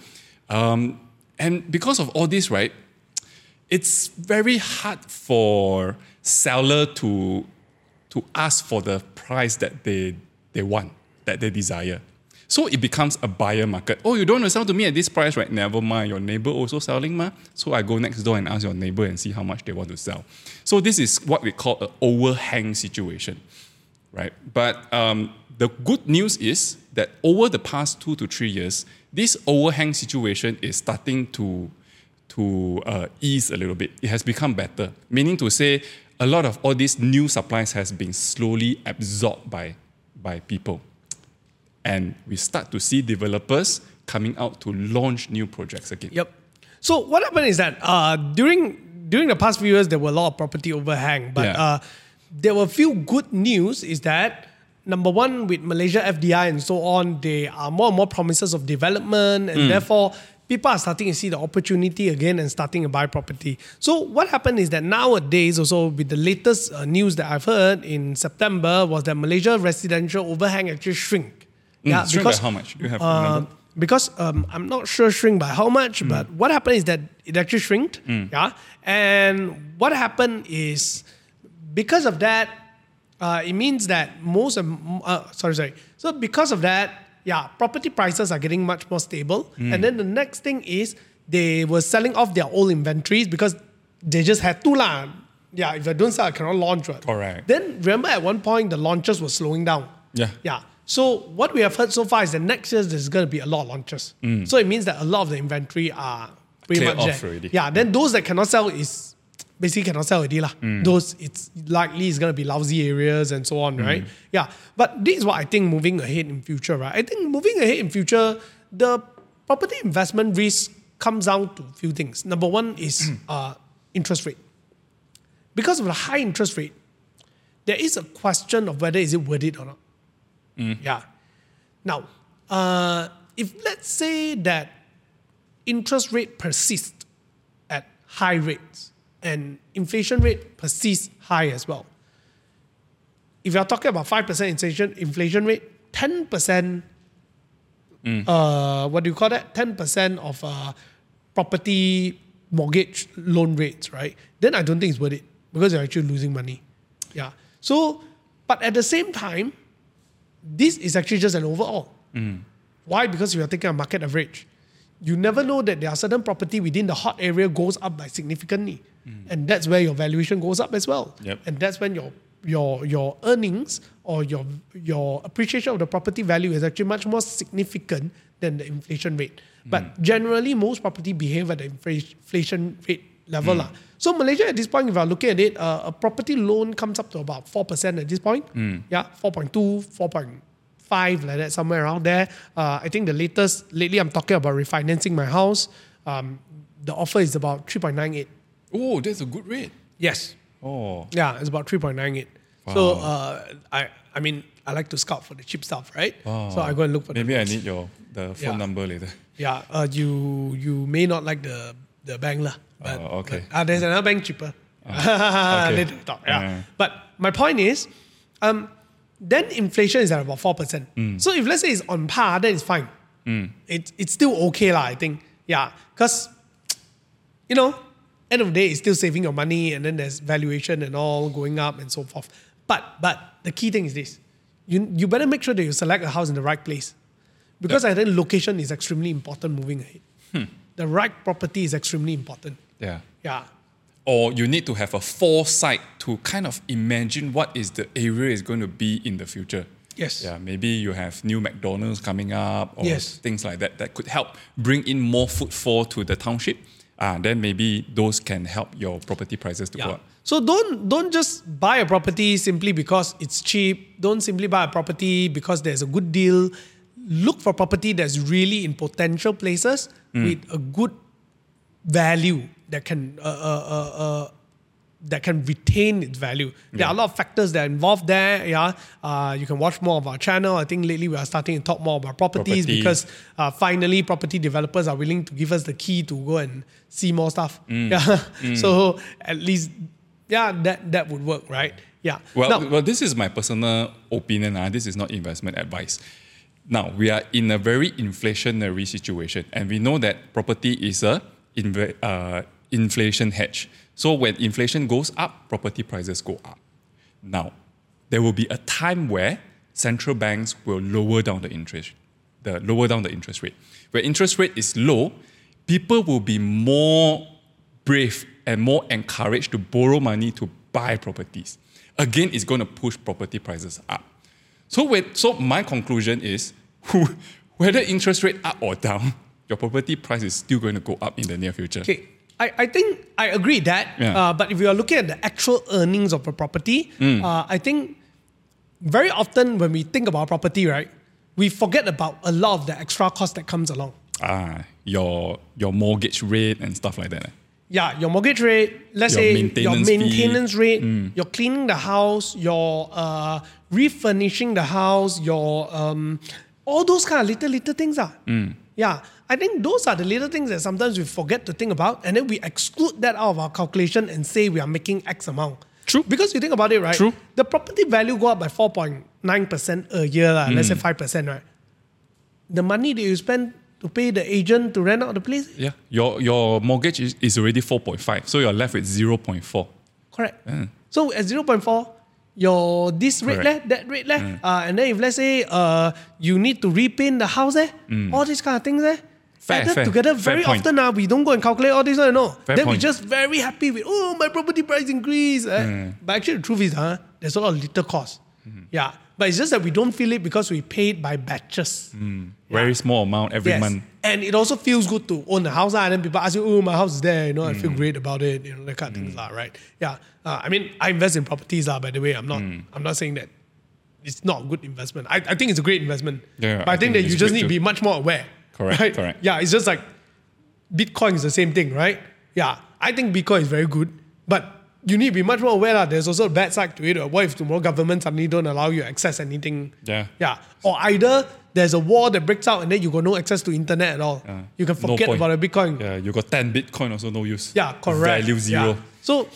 And because of all this, right, it's very hard for seller to ask for the price that they want, that they desire. So it becomes a buyer market. Oh, you don't want to sell to me at this price, right? Never mind, your neighbor also selling, ma. So I go next door and ask your neighbor and see how much they want to sell. So this is what we call an overhang situation. Right, but the good news is that over the past 2 to 3 years, this overhang situation is starting to ease a little bit. It has become better, meaning to say a lot of all these new supplies has been slowly absorbed by people. and we start to see developers coming out to launch new projects again. Yep. So what happened is that during the past few years, there were a lot of property overhang, but there were a few good news is that, number one, with Malaysia FDI and so on, there are more and more promises of development, and therefore people are starting to see the opportunity again and starting to buy property. So what happened is that nowadays also, with the latest news that I've heard in September, was that Malaysia residential overhang actually shrink. Shrink by how much? You have a number? Because I'm not sure shrink by how much, but what happened is that it actually shrinked. And what happened is, because of that, it means that So because of that, property prices are getting much more stable. And then the next thing is they were selling off their old inventories because they just had to lah. Yeah, if I don't sell, I cannot launch. Right? Correct. Then remember at one point the launches were slowing down. Yeah. So what we have heard so far is that next year there's going to be a lot of launches. So it means that a lot of the inventory are pretty Clear much off there. already. Yeah, then those that cannot sell is basically cannot sell already lah. Those it's likely is going to be lousy areas and so on, right? Yeah, but this is what I think moving ahead in future, right? I think moving ahead in future, the property investment risk comes down to a few things. Number one is interest rate. Because of the high interest rate, there is a question of whether is it worth it or not. Yeah. Now, if let's say that interest rate persists at high rates and inflation rate persists high as well. If you're talking about 5% inflation rate, 10%, what do you call that? 10% of property mortgage loan rates, right? Then I don't think it's worth it because you're actually losing money. Yeah. So, but at the same time, this is actually just an overall. Why? Because we are taking a market average. You never know that there are certain property within the hot area goes up by significantly. And that's where your valuation goes up as well. Yep. And that's when your earnings or your appreciation of the property value is actually much more significant than the inflation rate. But generally, most property behave at the inflation rate level. So Malaysia at this point, if I look at it, a property loan comes up to about 4% at this point. 4.2, 4.5, like that, somewhere around there. I think lately I'm talking about refinancing my house. The offer is about 3.98. Oh, that's a good rate. Yes. Oh. Yeah, it's about 3.98. Wow. So I mean, I like to scout for the cheap stuff, right? Wow. So I go and look for Maybe the I need the phone number later. Yeah, you may not like the bank lah. But, okay. But, there's another bank cheaper. Okay. Later we talk. Yeah. But my point is, then inflation is at about 4%. So if let's say it's on par, then it's fine. It's still okay lah, I think. Yeah, because end of the day, it's still saving your money, and then there's valuation and all going up and so forth. But the key thing is this: you better make sure that you select a house in the right place, because I think location is extremely important moving ahead. The right property is extremely important. Yeah. Or you need to have a foresight to kind of imagine what is the area is going to be in the future. Yes. Yeah, maybe you have new McDonald's coming up or Yes. things like that could help bring in more footfall to the township. Then maybe those can help your property prices to go up. So don't just buy a property simply because it's cheap. Don't simply buy a property because there's a good deal. Look for property that's really in potential places with a good value that can retain its value. There are a lot of factors that are involved there. You can watch more of our channel. I think lately we are starting to talk more about properties because finally property developers are willing to give us the key to go and see more stuff. So at least, that would work, right? Yeah. Well, this is my personal opinion. This is not investment advice. Now, we are in a very inflationary situation, and we know that property is a inflation hedge. So when inflation goes up, property prices go up. Now, there will be a time where central banks will lower down the interest rate. Where interest rate is low, people will be more brave and more encouraged to borrow money to buy properties. Again, it's going to push property prices up. So my conclusion is, whether interest rate up or down, your property price is still going to go up in the near future. Okay. I think I agree that. But if you are looking at the actual earnings of a property, I think very often when we think about property, right, we forget about a lot of the extra cost that comes along. Your mortgage rate and stuff like that. Yeah, your mortgage rate, let's Your say maintenance your maintenance fee. rate, you're cleaning the house, you're refurnishing the house, your all those kind of little things. Yeah, I think those are the little things that sometimes we forget to think about, and then we exclude that out of our calculation and say we are making X amount. True. Because you think about it, right? True. The property value go up by 4.9% a year, let's say 5%, right? The money that you spend to pay the agent to rent out the place? Yeah. Your mortgage is already 4.5, so you're left with 0.4. Correct. So at 0.4, your this rate Correct. that rate and then if let's say you need to repaint the house all these kind of things added together Fair very point. often we don't go and calculate all this no. Fair Then we're point. just very happy with my property price increase. But actually the truth is there's a lot of little cost. Yeah. But it's just that we don't feel it because we pay it by batches. Very small amount every month. And it also feels good to own a house. And then people ask you, my house is there. I feel great about it. That kind of things, right? Yeah. I mean, I invest in properties, by the way. I'm not saying that it's not a good investment. I think it's a great investment. Yeah, but I think that you it's just great need to too. be much more aware. Correct, Right? correct. Yeah, it's just like Bitcoin is the same thing, right? Yeah. I think Bitcoin is very good. But you need to be much more aware. There's also a bad side to it. What if tomorrow government suddenly don't allow you to access anything? Yeah. Yeah. Or either there's a war that breaks out and then you got no access to internet at all. You can No forget point. about a Bitcoin. Yeah, you got 10 Bitcoin also no use. Yeah, correct. Value zero. Yeah. So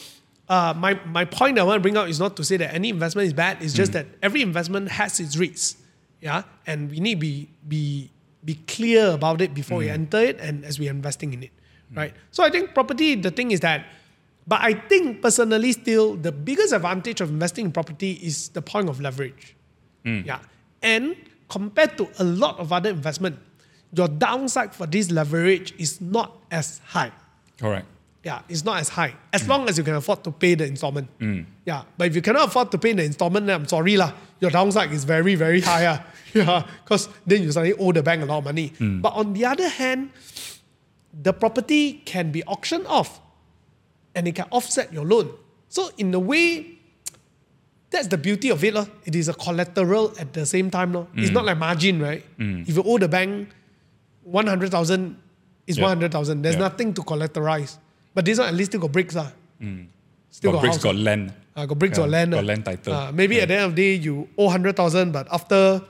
my point I want to bring out is not to say that any investment is bad. It's just that every investment has its risks. Yeah. And we need to be clear about it before we enter it and as we are investing in it. Right. So I think property, the thing is that, but I think personally still the biggest advantage of investing in property is the point of leverage. Yeah. And compared to a lot of other investment, your downside for this leverage is not as high. Correct. Yeah, it's not as high. As long as you can afford to pay the installment. Yeah. But if you cannot afford to pay the installment, then I'm sorry your downside is very, very high. Yeah. Because then you suddenly owe the bank a lot of money. But on the other hand, the property can be auctioned off and it can offset your loan. So in a way, that's the beauty of it. It is a collateral at the same time. It's not like margin, right? If you owe the bank 100,000, it's 100,000. There's nothing to collateralize. But this one at least still got bricks. Still Got bricks, house. got land. Got bricks or land. Got land title. Maybe at the end of the day, you owe 100,000, but after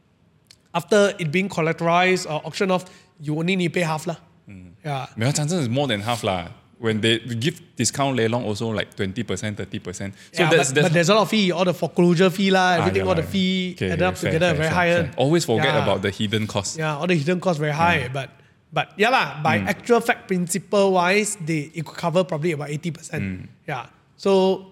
it being collateralized or auctioned off, you only need to pay half. Yeah. Your chances is more than half lah. When they give discount lelong also like 20%, 30%. So Yeah, but there's a lot of fee, all the foreclosure fee, everything, all the fee Okay, added up fair, together, fair, very fair, high. fair. Always forget Yeah. about the hidden costs. Yeah, all the hidden costs very high. But yeah, by actual fact principle wise, it could cover probably about 80%. Yeah. So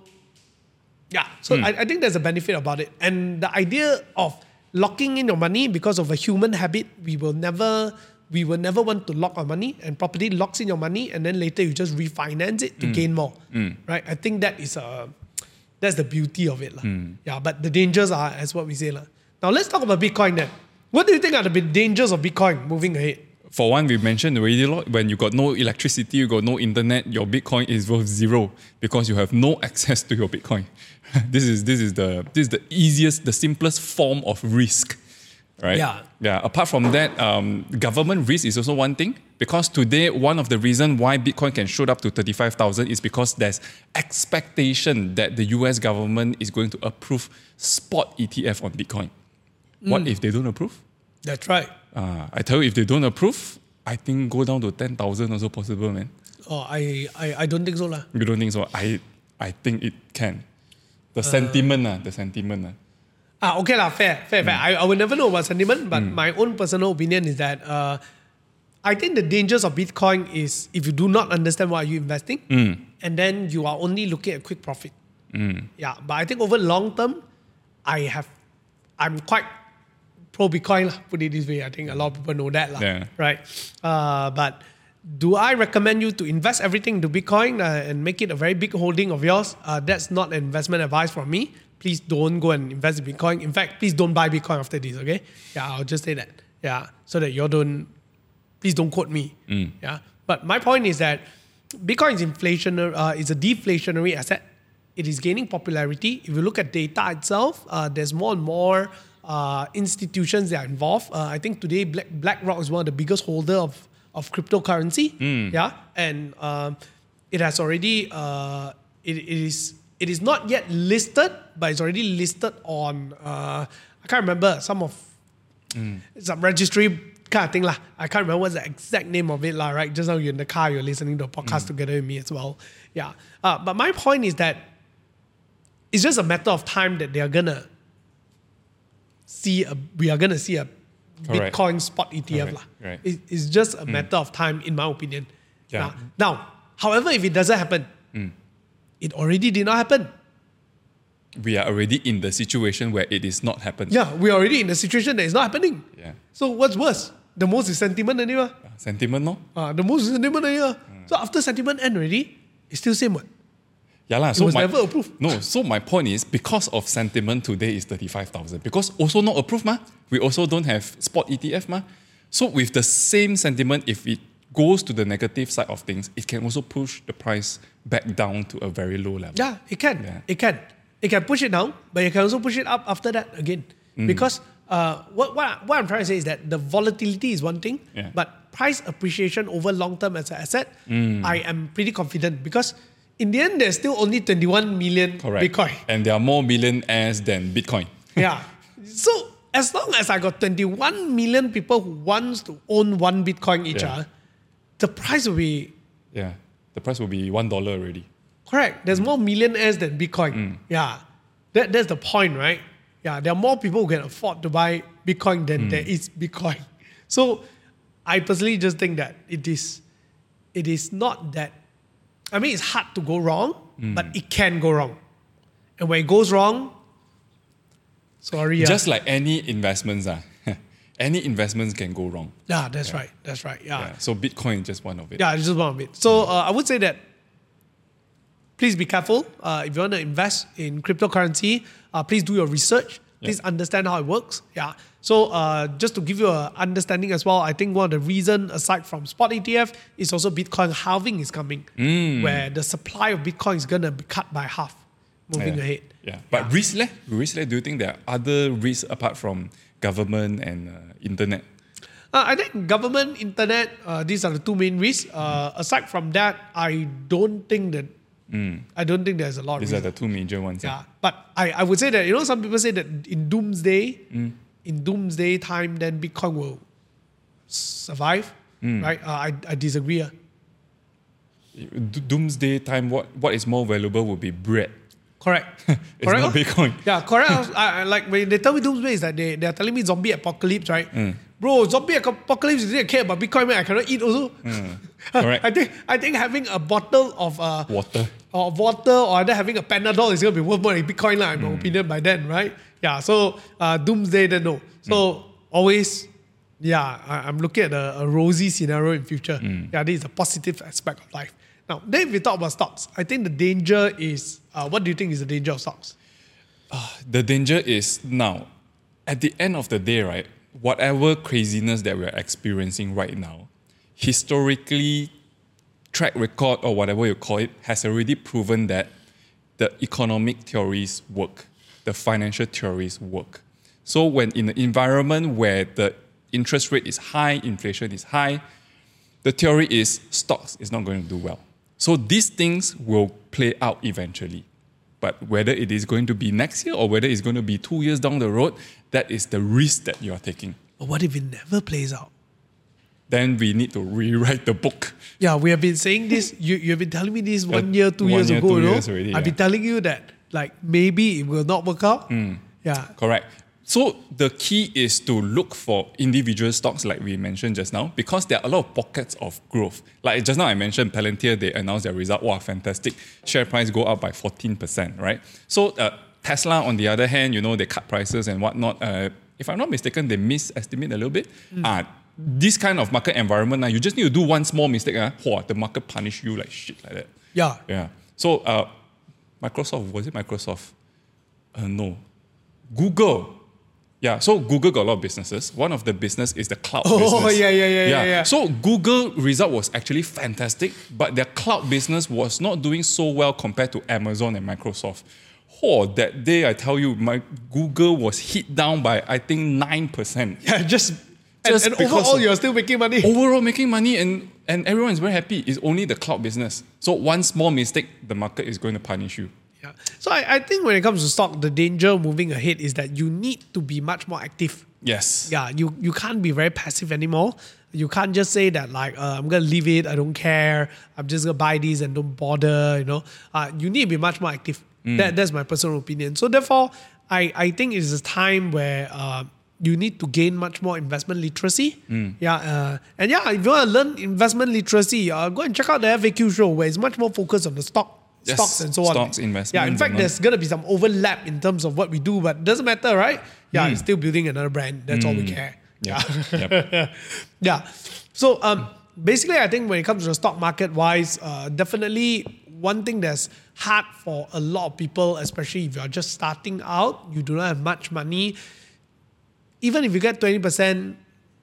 I think there's a benefit about it. And the idea of locking in your money because of a human habit, we will never want to lock our money, and property locks in your money and then later you just refinance it to gain more. Right? I think that's the beauty of it. Yeah, but the dangers are as what we say. Now let's talk about Bitcoin then. What do you think are the dangers of Bitcoin moving ahead? For one, we mentioned already a lot. When you got no electricity, you got no internet, your Bitcoin is worth zero because you have no access to your Bitcoin. This is the easiest, the simplest form of risk, right? Yeah. Apart from that, government risk is also one thing, because today one of the reasons why Bitcoin can shoot up to 35,000 is because there's expectation that the US government is going to approve spot ETF on Bitcoin. What if they don't approve? That's right. I tell you, if they don't approve, I think go down to 10,000 also possible, man. Oh, I don't think so. You don't think so? I think it can. The sentiment. Okay fair. I will never know about sentiment, but my own personal opinion is that I think the dangers of Bitcoin is if you do not understand what you're investing, and then you are only looking at quick profit. Yeah, but I think over long term, I'm quite pro Bitcoin, put it this way. I think a lot of people know that. Yeah. Right? But do I recommend you to invest everything into Bitcoin and make it a very big holding of yours? That's not an investment advice from me. Please don't go and invest in Bitcoin. In fact, please don't buy Bitcoin after this, okay? Yeah, I'll just say that. Yeah, so that please don't quote me. Yeah, but my point is that Bitcoin is a deflationary asset. It is gaining popularity. If you look at data itself, there's more and more institutions that are involved. I think today BlackRock is one of the biggest holder of cryptocurrency. Yeah, and it has already it is not yet listed, but it's already listed on I can't remember some registry kind of thing lah. I can't remember what's the exact name of it lah. Right, just now you're in the car, you're listening to a podcast together with me as well. Yeah, but my point is that it's just a matter of time that we are gonna see a Correct. Bitcoin spot ETF lah. Right. It's just a matter of time, in my opinion. Yeah. Now, however, if it doesn't happen, it already did not happen. We are already in the situation where it is not happening. Yeah, we're already in the situation that it's not happening. Yeah. So what's worse? The most is sentiment anyway. Sentiment, no? The most is sentiment anyway. So after sentiment end already, it's still same one. Yeah lah. It was never approved. No, so my point is because of sentiment today is 35,000. Because also not approved ma. We also don't have spot ETF ma. So with the same sentiment, if it goes to the negative side of things, it can also push the price back down to a very low level. Yeah, it can. Yeah. It can. It can push it down, but it can also push it up after that again. Because what I'm trying to say is that the volatility is one thing, but price appreciation over long term as an asset, I am pretty confident because in the end, there's still only 21 million Bitcoin. And there are more millionaires than Bitcoin. Yeah. So as long as I got 21 million people who wants to own one Bitcoin each, the price will be... Yeah. The price will be $1 already. Correct. There's more millionaires than Bitcoin. Yeah. That's the point, right? Yeah. There are more people who can afford to buy Bitcoin than there is Bitcoin. So I personally just think that it is not that... I mean, it's hard to go wrong, but it can go wrong. And when it goes wrong, sorry. Just like any investments, any investments can go wrong. Yeah, that's right. That's right. Yeah. So Bitcoin is just one of it. Yeah, it's just one of it. So I would say that please be careful. If you want to invest in cryptocurrency, please do your research. Please understand how it works. Yeah. So just to give you an understanding as well, I think one of the reasons, aside from spot ETF, is also Bitcoin halving is coming, where the supply of Bitcoin is going to be cut by half moving ahead. Yeah. But risk, do you think there are other risks apart from government and internet? I think government, internet, these are the two main risks. Aside from that, I don't think there's a lot of These are the two major ones. Yeah. But I would say that, some people say that in doomsday time, then Bitcoin will survive. Right? I disagree. Doomsday time, what is more valuable would be bread. Correct. It's not Bitcoin. Yeah, correct. Like when they tell me doomsday, is that they are telling me zombie apocalypse, right? Bro, zombie apocalypse, you didn't care about Bitcoin, man. I cannot eat also. Correct. I think having a bottle of water or either having a Panadol is going to be worth more than Bitcoin, in my opinion, by then, right? Yeah, so doomsday, then no. So always, I'm looking at a rosy scenario in future. Yeah, this is a positive aspect of life. Now, then if we talk about stocks, I think the danger is, what do you think is the danger of stocks? The danger is now, at the end of the day, right, whatever craziness that we're experiencing right now, historically, track record or whatever you call it, has already proven that the economic theories work, the financial theories work. So when in an environment where the interest rate is high, inflation is high, the theory is stocks is not going to do well. So these things will play out eventually. But whether it is going to be next year or whether it's going to be 2 years down the road, that is the risk that you are taking. But what if it never plays out? Then we need to rewrite the book. Yeah, we have been saying this. You've been telling me this 1 year, 2 years ago. 2 years already, I've been telling you that maybe it will not work out. Yeah, correct. So the key is to look for individual stocks like we mentioned just now because there are a lot of pockets of growth. Like just now I mentioned Palantir, they announced their result. Wow, fantastic. Share price go up by 14%, right? So Tesla, on the other hand, they cut prices and whatnot. If I'm not mistaken, they misestimate a little bit. This kind of market environment, you just need to do one small mistake. The market punish you like shit like that. Yeah. So Microsoft, was it Microsoft? No. Google. Yeah, so Google got a lot of businesses. One of the business is the cloud business. Oh, yeah. So Google result was actually fantastic, but their cloud business was not doing so well compared to Amazon and Microsoft. Oh, that day I tell you, my Google was hit down by I think 9%. Yeah, just Just because overall of- you're still making money. Overall making money and everyone is very happy. It's only the cloud business. So one small mistake, the market is going to punish you. Yeah. So I think when it comes to stock, the danger moving ahead is that you need to be much more active. Yes. Yeah, you can't be very passive anymore. You can't just say that like I'm gonna leave it, I don't care, I'm just gonna buy these and don't bother. You need to be much more active. That's my personal opinion. So therefore, I think it's a time where you need to gain much more investment literacy. If you want to learn investment literacy, go and check out the FAQ show where it's much more focused on the stocks and so on. Stocks, investment. Yeah, in fact, there's going to be some overlap in terms of what we do, but it doesn't matter, right? Yeah, it's still building another brand. That's all we care. Yep. Yeah. So basically, I think when it comes to the stock market wise, definitely one thing that's hard for a lot of people, especially if you're just starting out, you do not have much money. Even if you get 20%,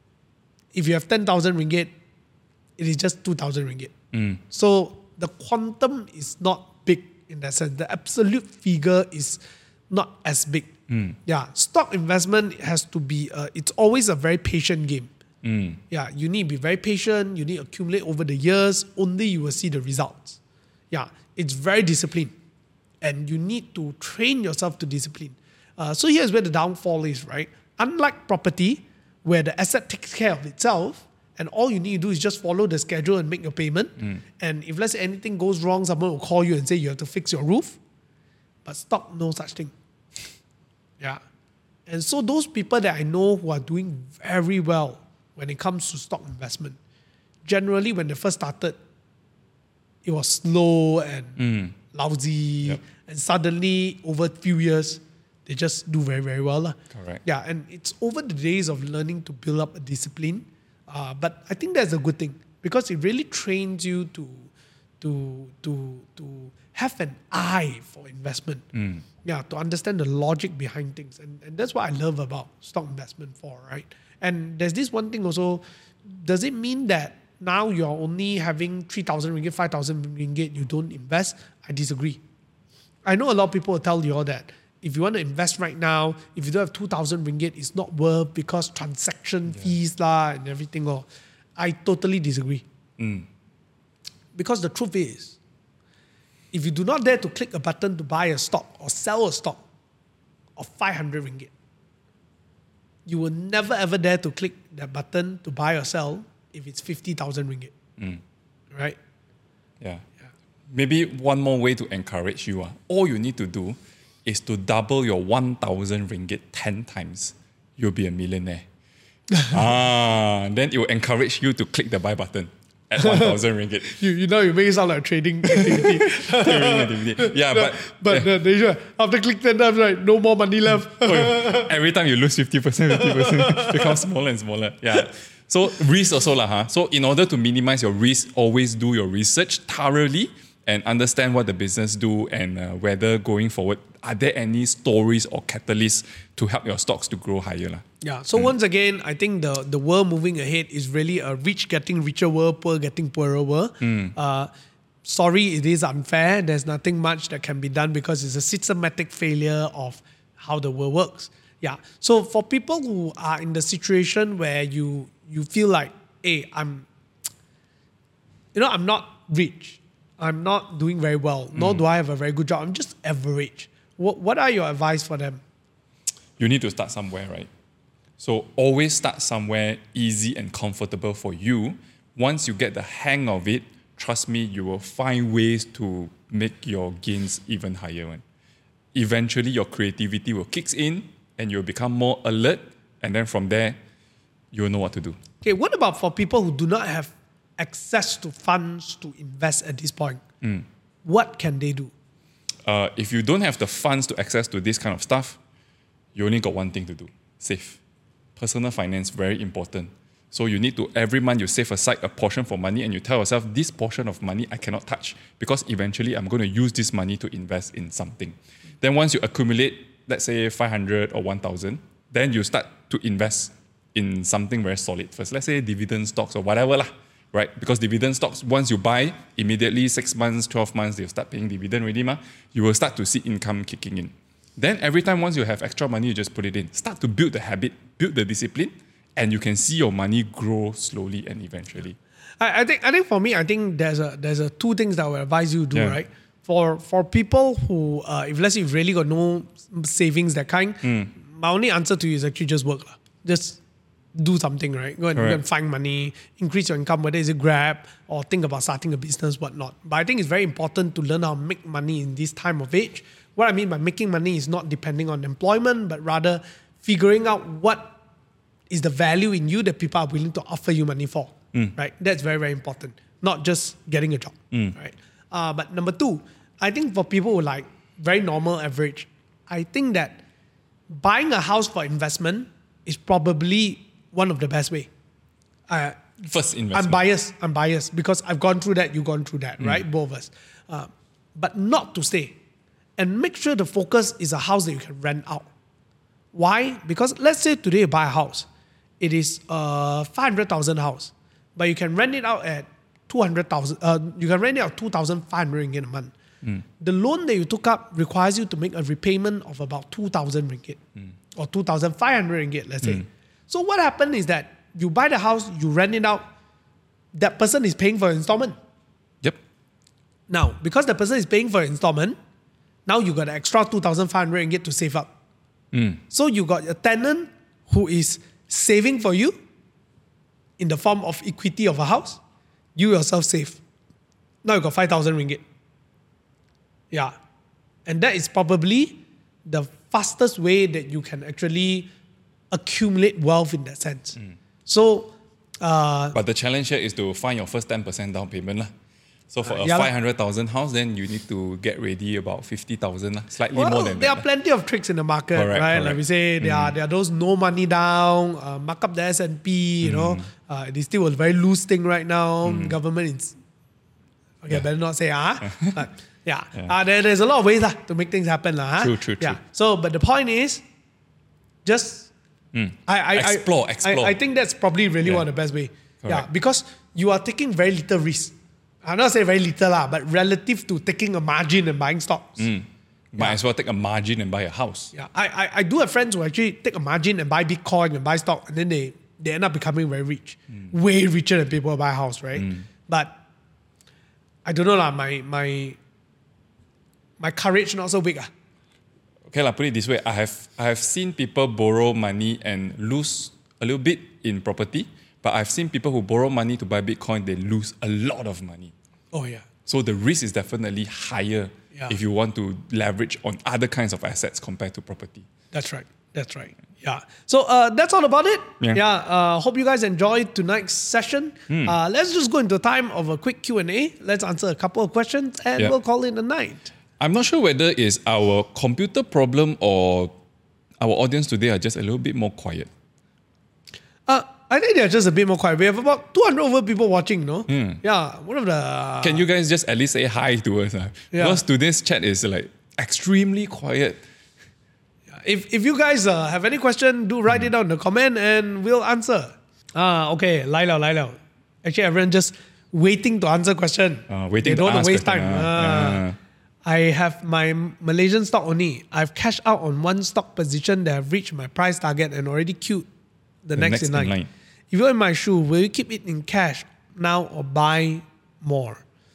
if you have 10,000 ringgit, it is just 2,000 ringgit. So the quantum is not big in that sense. The absolute figure is not as big. Yeah, stock investment has to be, it's always a very patient game. Yeah, you need to be very patient. You need to accumulate over the years. Only you will see the results. Yeah, it's very disciplined. And you need to train yourself to discipline. So here's where the downfall is, right? Unlike property, where the asset takes care of itself, and all you need to do is just follow the schedule and make your payment. And if let's say anything goes wrong, someone will call you and say you have to fix your roof. But stock, no such thing. Yeah. And so those people that I know who are doing very well when it comes to stock investment, generally when they first started, it was slow and lousy. And suddenly, over a few years, they just do very, very well. Correct. Yeah, and it's over the days of learning to build up a discipline. But I think that's a good thing because it really trains you to have an eye for investment. Yeah, to understand the logic behind things. And that's what I love about stock investment right? And there's this one thing also, does it mean that now you're only having 3,000 ringgit, 5,000 ringgit, you don't invest? I disagree. I know a lot of people will tell you all that. If you want to invest right now, if you don't have 2,000 ringgit, it's not worth because transaction fees and everything. I totally disagree. Because the truth is, if you do not dare to click a button to buy a stock or sell a stock of 500 ringgit, you will never ever dare to click that button to buy or sell if it's 50,000 ringgit. Right? Yeah. Maybe one more way to encourage you. All you need to do is to double your 1,000 ringgit 10 times. You'll be a millionaire. Then it will encourage you to click the buy button at 1,000 ringgit. You make it sound like a trading activity. Yeah, but after click 10 times, right, no more money left. Every time you lose 50%, it becomes smaller and smaller. Yeah. So risk also So in order to minimize your risk, always do your research thoroughly and understand what the business do and whether going forward, are there any stories or catalysts to help your stocks to grow higher? Yeah. So once again, I think the world moving ahead is really a rich getting richer world, poor getting poorer world. Sorry, it is unfair. There's nothing much that can be done because it's a systematic failure of how the world works. Yeah. So for people who are in the situation where you feel like, hey, I'm not rich. I'm not doing very well, nor do I have a very good job. I'm just average. What are your advice for them? You need to start somewhere, right? So always start somewhere easy and comfortable for you. Once you get the hang of it, trust me, you will find ways to make your gains even higher. Eventually, your creativity will kick in and you'll become more alert. And then from there, you'll know what to do. Okay, what about for people who do not have access to funds to invest at this point? What can they do? If you don't have the funds to access to this kind of stuff, you only got one thing to do: save. Personal finance, very important. So you need to, every month you save aside a portion for money and you tell yourself, this portion of money I cannot touch because eventually I'm going to use this money to invest in something. Then once you accumulate, let's say 500 or 1,000, then you start to invest in something very solid first. Let's say dividend stocks or whatever. right? Because dividend stocks, once you buy, immediately 6 months, 12 months, they'll start paying dividend already, you will start to see income kicking in. Then every time once you have extra money, you just put it in. Start to build the habit, build the discipline, and you can see your money grow slowly and eventually. I think for me, I think there's a two things that I would advise you to do, right? For people who, if let's say you've really got no savings, that kind, my only answer to you is actually just work. Just do something, right? Go and find money, increase your income, whether it's a Grab or think about starting a business, whatnot. But I think it's very important to learn how to make money in this time of age. What I mean by making money is not depending on employment, but rather figuring out what is the value in you that people are willing to offer you money for, right? That's very, very important. Not just getting a job, right? But number two, I think for people who like very normal average, I think that buying a house for investment is probably one of the best way. First investment. I'm biased because I've gone through that, you've gone through that, right? Both of us. But not to stay. And make sure the focus is a house that you can rent out. Why? Because let's say today you buy a house. It is a 500,000 house, but you can rent it out at 200,000. You can rent it out 2,500 ringgit a month. The loan that you took up requires you to make a repayment of about 2,000 ringgit or 2,500 ringgit, let's say. So what happened is that you buy the house, you rent it out, that person is paying for installment. Yep. Now, because the person is paying for installment, now you got an extra 2,500 ringgit to save up. So you got a tenant who is saving for you in the form of equity of a house. You yourself save. Now you got 5,000 ringgit. Yeah. And that is probably the fastest way that you can actually accumulate wealth in that sense. So, but the challenge here is to find your first 10% down payment. So for a 500,000 house, then you need to get ready about 50,000, slightly more than that. There are plenty of tricks in the market, right? Like we say, there are those no money down, mark up the S&P, you know. It is still a very loose thing right now. Government is, better not say, but there's a lot of ways to make things happen. True. Yeah. So, but the point is, just explore. I think that's probably really one of the best way. Yeah, because you are taking very little risk. I'm not saying very little, but relative to taking a margin and buying stocks. Might as well take a margin and buy a house. Yeah, I do have friends who actually take a margin and buy Bitcoin and buy stock, and then they end up becoming very rich. Way richer than people who buy a house, right? But I don't know, my courage not so big. Okay, put it this way. I have seen people borrow money and lose a little bit in property. But I've seen people who borrow money to buy Bitcoin, they lose a lot of money. Oh, yeah. So the risk is definitely higher if you want to leverage on other kinds of assets compared to property. That's right. Yeah. So that's all about it. Hope you guys enjoyed tonight's session. Let's just go into time of a quick Q&A. Let's answer a couple of questions and we'll call it a night. I'm not sure whether it's our computer problem or our audience today are just a little bit more quiet. I think they're just a bit more quiet. We have about 200 over people watching, no? Yeah, one of the... Can you guys just at least say hi to us? Because today's chat is like extremely quiet. If you guys have any question, do write it down in the comment and we'll answer. Okay, Laila. Actually, everyone just waiting to answer question. Waiting they don't to waste question. time. I have my Malaysian stock only. I've cashed out on one stock position that have reached my price target and already queued the next in line. If you're in my shoe, will you keep it in cash now or buy more?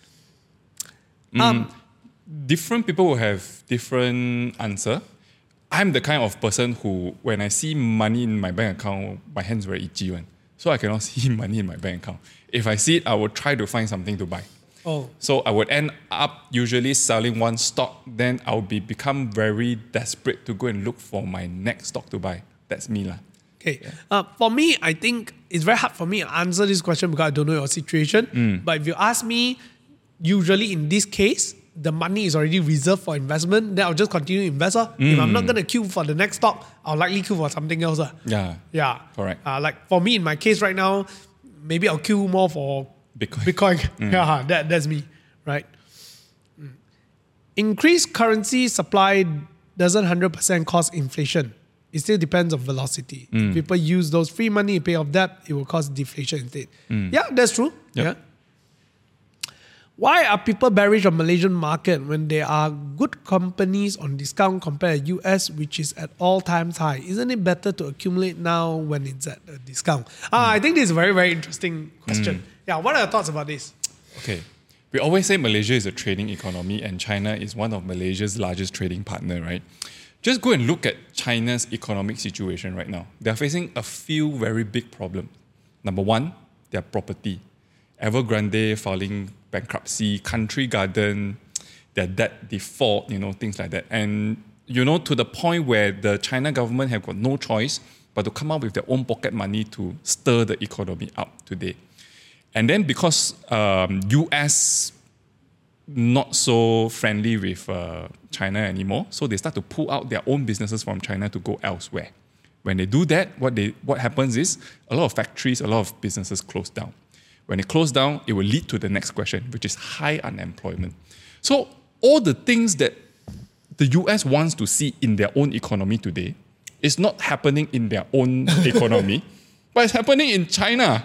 Different people will have different answer. I'm the kind of person who, when I see money in my bank account, my hands very itchy one. So I cannot see money in my bank account. If I see it, I will try to find something to buy. So I would end up usually selling one stock, then I'll become very desperate to go and look for my next stock to buy. That's me lah. Okay. For me, I think it's very hard for me to answer this question because I don't know your situation. But if you ask me, usually in this case, the money is already reserved for investment, then I'll just continue to invest. If I'm not going to queue for the next stock, I'll likely queue for something else. Yeah. Correct. Like for me, in my case right now, maybe I'll queue more for Bitcoin. That's me, right? Increased currency supply doesn't 100% cause inflation. It still depends on velocity. If people use those free money to pay off debt, it will cause deflation instead. Yeah, that's true. Yep. Yeah. Why are people bearish on Malaysian market when there are good companies on discount compared to US, which is at all times high? Isn't it better to accumulate now when it's at a discount? I think this is a very, very interesting question. Yeah, what are your thoughts about this? Okay. We always say Malaysia is a trading economy and China is one of Malaysia's largest trading partner, right? Just go and look at China's economic situation right now. They're facing a few very big problems. Number one, their property. Evergrande filing bankruptcy, Country Garden, their debt default, things like that. And, to the point where the China government have got no choice but to come up with their own pocket money to stir the economy up today. And then because US not so friendly with China anymore, so they start to pull out their own businesses from China to go elsewhere. When they do that, what happens is a lot of factories, a lot of businesses close down. When it closes down, it will lead to the next question, which is high unemployment. So all the things that the US wants to see in their own economy today is not happening in their own economy, but it's happening in China.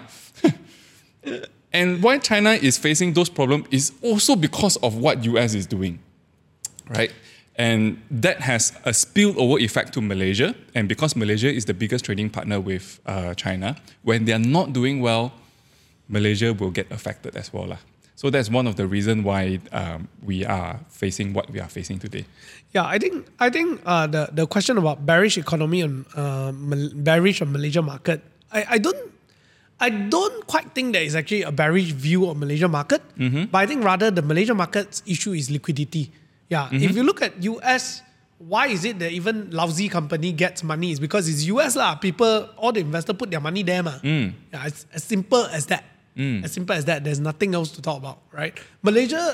And why China is facing those problems is also because of what US is doing, right? And that has a spillover effect to Malaysia. And because Malaysia is the biggest trading partner with China, when they are not doing well, Malaysia will get affected as well. So that's one of the reasons why we are facing what we are facing today. Yeah, I think the question about bearish economy on bearish on Malaysia market, I don't quite think that is actually a bearish view of Malaysia market, but I think rather the Malaysia market's issue is liquidity. Yeah, if you look at US, why is it that even lousy company gets money? It's because it's US lah. People, all the investors put their money there. Yeah, it's as simple as that. As simple as that. There's nothing else to talk about, right? Malaysia,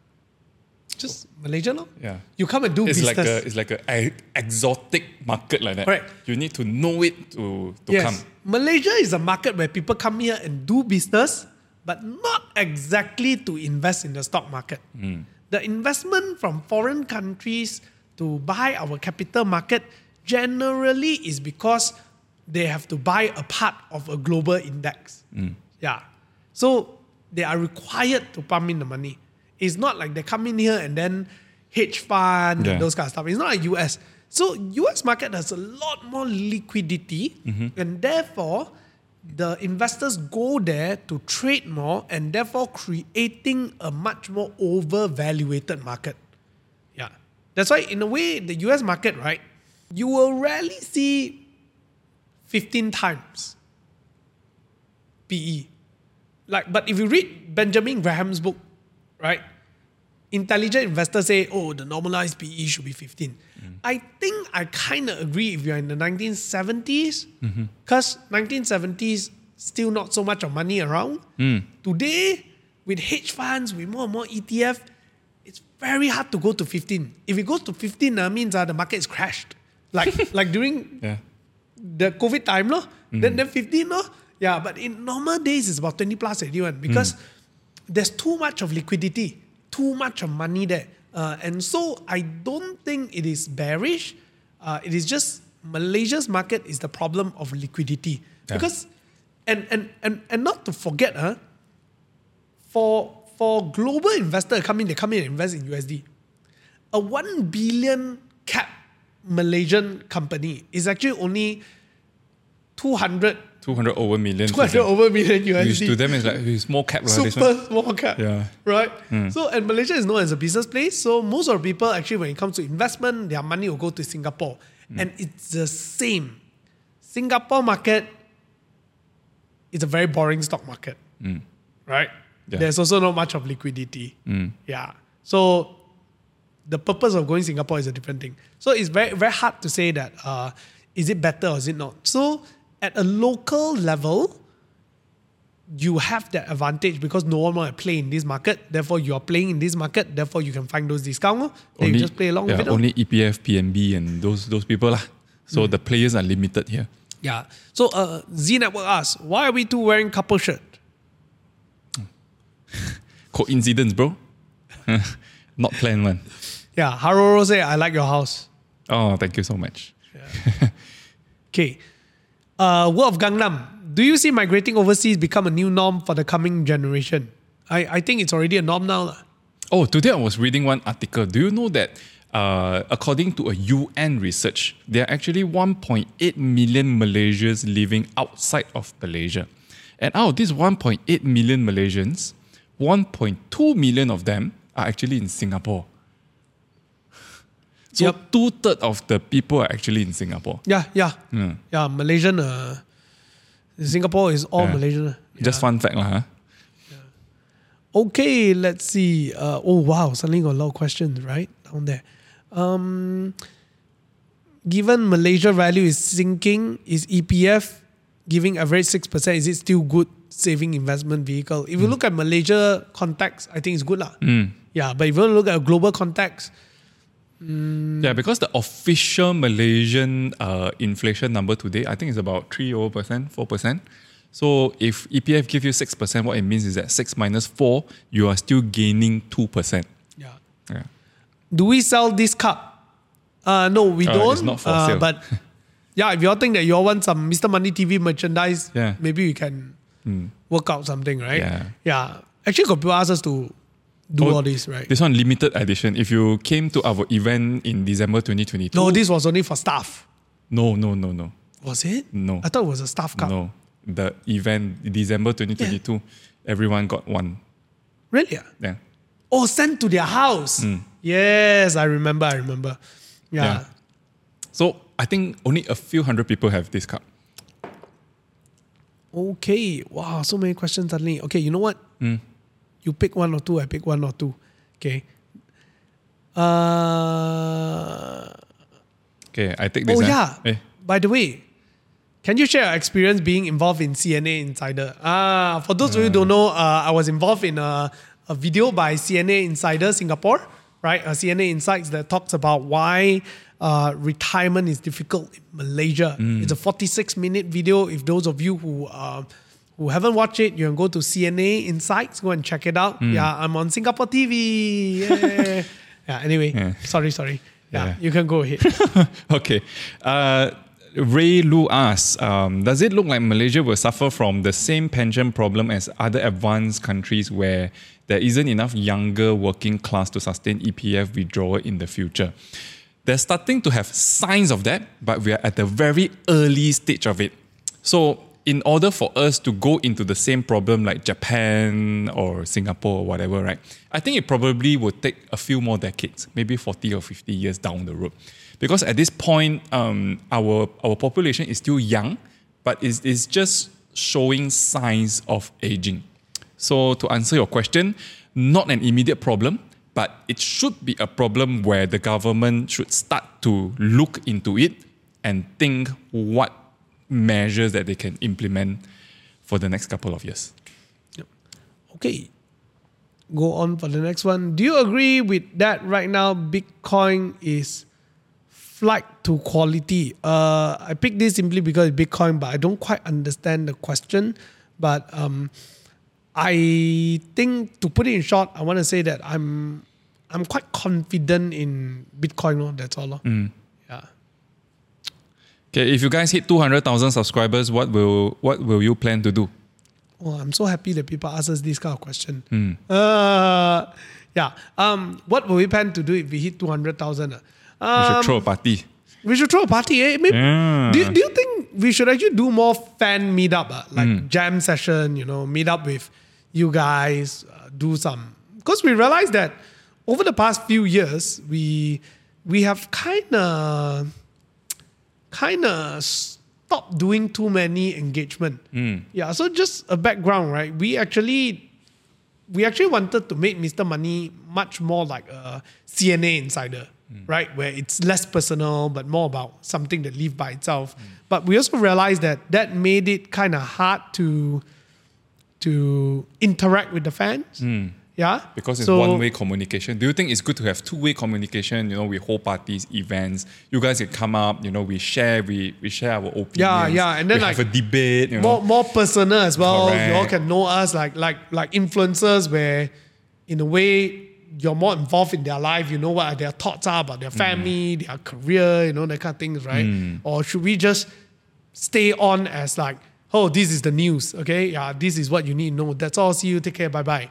just Malaysia, no? Yeah. You come and do business. It's like an exotic market like that. Right. You need to know it to come. Malaysia is a market where people come here and do business, but not exactly to invest in the stock market. The investment from foreign countries to buy our capital market generally is because they have to buy a part of a global index. Yeah. So they are required to pump in the money. It's not like they come in here and then hedge fund and those kind of stuff. It's not like US. So US market has a lot more liquidity and therefore the investors go there to trade more and therefore creating a much more overvaluated market. Yeah. That's why in a way the US market, right, you will rarely see 15 times PE. But if you read Benjamin Graham's book, right, intelligent investors say, the normalized PE should be 15. I think I kind of agree if you're in the 1970s, because 1970s, still not so much of money around. Today, with hedge funds, with more and more ETF, it's very hard to go to 15. If it goes to 15, that means the market is crashed. Like during the COVID time, then 15, Yeah, but in normal days, it's about 20 plus anyone because there's too much of liquidity, too much of money there. And so I don't think it is bearish. It is just Malaysia's market is the problem of liquidity. Yeah. Because, and not to forget, for global investors they come in and invest in USD. A 1 billion cap Malaysian company is actually only 200 over million. 200 over million USD. To them, it's like a small cap. Super small cap. Yeah. Right? So, and Malaysia is known as a business place. So, most of the people actually, when it comes to investment, their money will go to Singapore. And it's the same. Singapore market is a very boring stock market. Right? Yeah. There's also not much of liquidity. Yeah. So, the purpose of going to Singapore is a different thing. So, it's very, very hard to say that is it better or is it not? So, at a local level, you have that advantage because no one want to play in this market. Therefore, you are playing in this market. Therefore, you can find those discounts. Then you just play along with it. Only EPF, PNB and those people. So the players are limited here. Yeah. So Z Network asks, why are we two wearing couple shirt? Coincidence, bro. Not planned one. Yeah. Haroro say, I like your house. Oh, thank you so much. Yeah. Okay. World of Gangnam. Do you see migrating overseas become a new norm for the coming generation? I think it's already a norm now. Oh, today I was reading one article. Do you know that according to a UN research, there are actually 1.8 million Malaysians living outside of Malaysia. And out of these 1.8 million Malaysians, 1.2 million of them are actually in Singapore. So 2/3 of the people are actually in Singapore. Yeah, Malaysian. Singapore is all Malaysian. Just fun fact, huh? Okay, let's see. Oh wow, suddenly got a lot of questions right down there. Given Malaysia value is sinking, is EPF giving average 6%? Is it still good saving investment vehicle? If you look at Malaysia context, I think it's good lah. Yeah, but if you look at a global context. Yeah, because the official Malaysian inflation number today, I think is about 3%, 4%. So if EPF gives you 6%, what it means is that 6 minus 4, you are still gaining 2%. Yeah. Yeah. Do we sell this cup? No, we don't. It's not for sale. But yeah, if you all think that you all want some Mr. Money TV merchandise, Yeah. maybe we can work out something, right? Yeah. Actually, got people ask us to do all this, right? This one limited edition. If you came to our event in December 2022. No, this was only for staff. No. Was it? No. I thought it was a staff cup. No. The event, December 2022, everyone got one. Really? Yeah. Oh, sent to their house. Yes, I remember. Yeah. So I think only a few hundred people have this cup. Okay. Wow, so many questions suddenly. Okay, you know what? You pick one or two, I pick one or two. Okay. Okay, I take this. Oh, yeah. Eh. By the way, can you share your experience being involved in CNA Insider? For those of you who don't know, I was involved in a video by CNA Insider Singapore, right? CNA Insights that talks about why retirement is difficult in Malaysia. It's a 46-minute video. If those of you who haven't watched it, you can go to CNA Insights, go and check it out. Yeah, I'm on Singapore TV. Yeah. Anyway, sorry. Yeah, you can go ahead. Okay. Ray Lu asks, does it look like Malaysia will suffer from the same pension problem as other advanced countries where there isn't enough younger working class to sustain EPF withdrawal in the future? They're starting to have signs of that, but we are at the very early stage of it. So in order for us to go into the same problem like Japan or Singapore or whatever, right? I think it probably would take a few more decades, maybe 40 or 50 years down the road. Because at this point, our population is still young, but it's just showing signs of aging. So to answer your question, not an immediate problem, but it should be a problem where the government should start to look into it and think what measures that they can implement for the next couple of years. Okay. Go on for the next one. Do you agree with that right now Bitcoin is flight to quality? I picked this simply because it's Bitcoin, but I don't quite understand the question. But I think to put it in short, I want to say that I'm quite confident in Bitcoin. That's all. Yeah. Okay, if you guys hit 200,000 subscribers, what will you plan to do? Oh, I'm so happy that people ask us this kind of question. What will we plan to do if we hit 200,000? We should throw a party. We should throw a party, eh? Maybe, do you think we should actually do more fan meetup, like jam session, meet up with you guys, do some... Because we realized that over the past few years, we have kind of stopped doing too many engagement. Yeah, so just a background, right? We actually wanted to make Mr. Money much more like a CNA Insider, right? Where it's less personal, but more about something that lives by itself. But we also realized that made it kind of hard to interact with the fans. Yeah. Because it's one-way communication. Do you think it's good to have two-way communication? We hold parties, events. You guys can come up. We share our opinions. Yeah, and then we have a debate. More personal as well. Correct. You all can know us like influencers, where in a way you're more involved in their life. You know what their thoughts are about their family, their career. That kind of things, right? Or should we just stay on as like, oh, this is the news, okay? Yeah, this is what you need to know. That's all. See you. Take care. Bye-bye.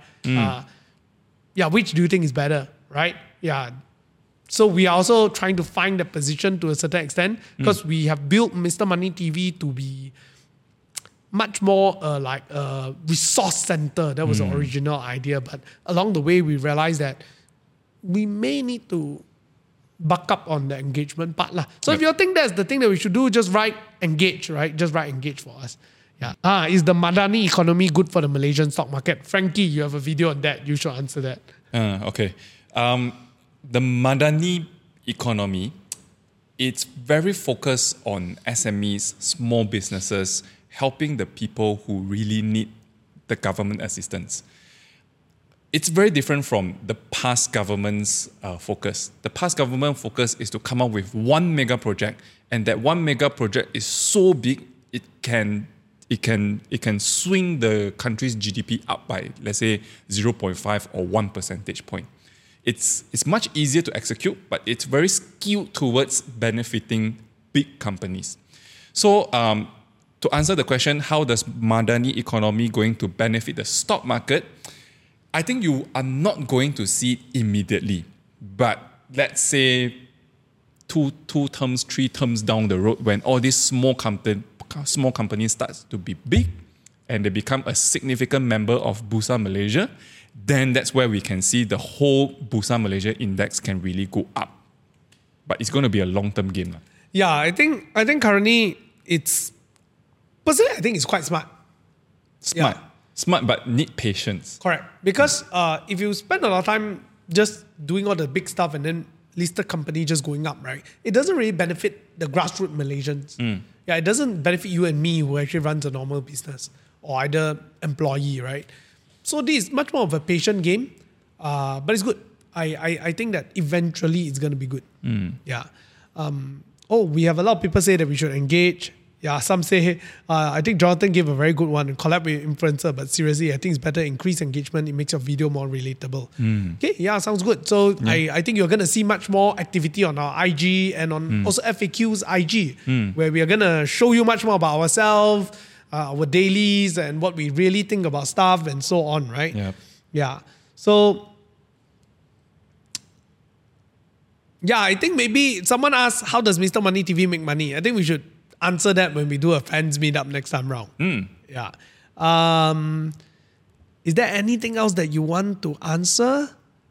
Which do you think is better, right? Yeah. So we are also trying to find the position to a certain extent because we have built Mr. Money TV to be much more like a resource center. That was the original idea. But along the way, we realized that we may need to buck up on the engagement part. So if you think that's the thing that we should do, just write engage, right? Just write engage for us. Yeah. Is the Madani economy good for the Malaysian stock market? Frankie, you have a video on that. You should answer that. Okay. The Madani economy, it's very focused on SMEs, small businesses, helping the people who really need the government assistance. It's very different from the past government's focus. The past government focus is to come up with one mega project, and that one mega project is so big it can swing the country's GDP up by, let's say, 0.5 or 1 percentage point. It's much easier to execute, but it's very skewed towards benefiting big companies. So to answer the question, how does Madani economy going to benefit the stock market? I think you are not going to see it immediately. But let's say two terms, 3 terms down the road, when all these small companies starts to be big and they become a significant member of Bursa Malaysia, then that's where we can see the whole Bursa Malaysia index can really go up. But it's going to be a long-term game. Yeah, I think currently personally, I think it's quite smart. Smart, but need patience. Correct. Because if you spend a lot of time just doing all the big stuff and then listed company just going up, right? It doesn't really benefit the grassroots Malaysians. Yeah, it doesn't benefit you and me who actually runs a normal business or either employee, right? So this is much more of a patient game, but it's good. I think that eventually it's going to be good. Yeah. We have a lot of people say that we should engage. Yeah, some say, I think Jonathan gave a very good one, collab with influencer, but seriously, I think it's better increase engagement. It makes your video more relatable. Okay, yeah, sounds good. So I think you're going to see much more activity on our IG and on also FAQ's IG, where we are going to show you much more about ourselves, our dailies and what we really think about stuff and so on, right? Yep. Yeah. So, yeah, I think maybe someone asked, how does Mr. Money TV make money? I think we should answer that when we do a fans meetup next time round. Yeah. Is there anything else that you want to answer?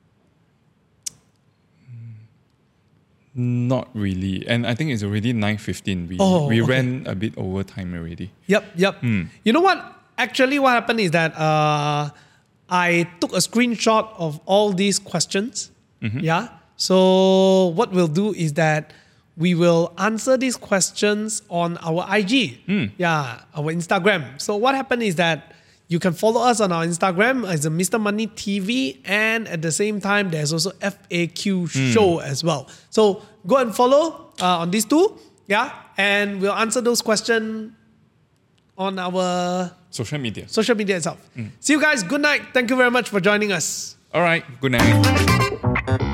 Not really. And I think it's already 9:15. We ran a bit over time already. Yep. You know what? Actually, what happened is that I took a screenshot of all these questions. Yeah. So what we'll do is that we will answer these questions on our IG. Yeah, our Instagram. So what happened is that you can follow us on our Instagram as a Mr. Money TV, and at the same time, there's also FAQ show as well. So go and follow on these two. Yeah, and we'll answer those questions on our social media itself. See you guys. Good night. Thank you very much for joining us. All right. Good night.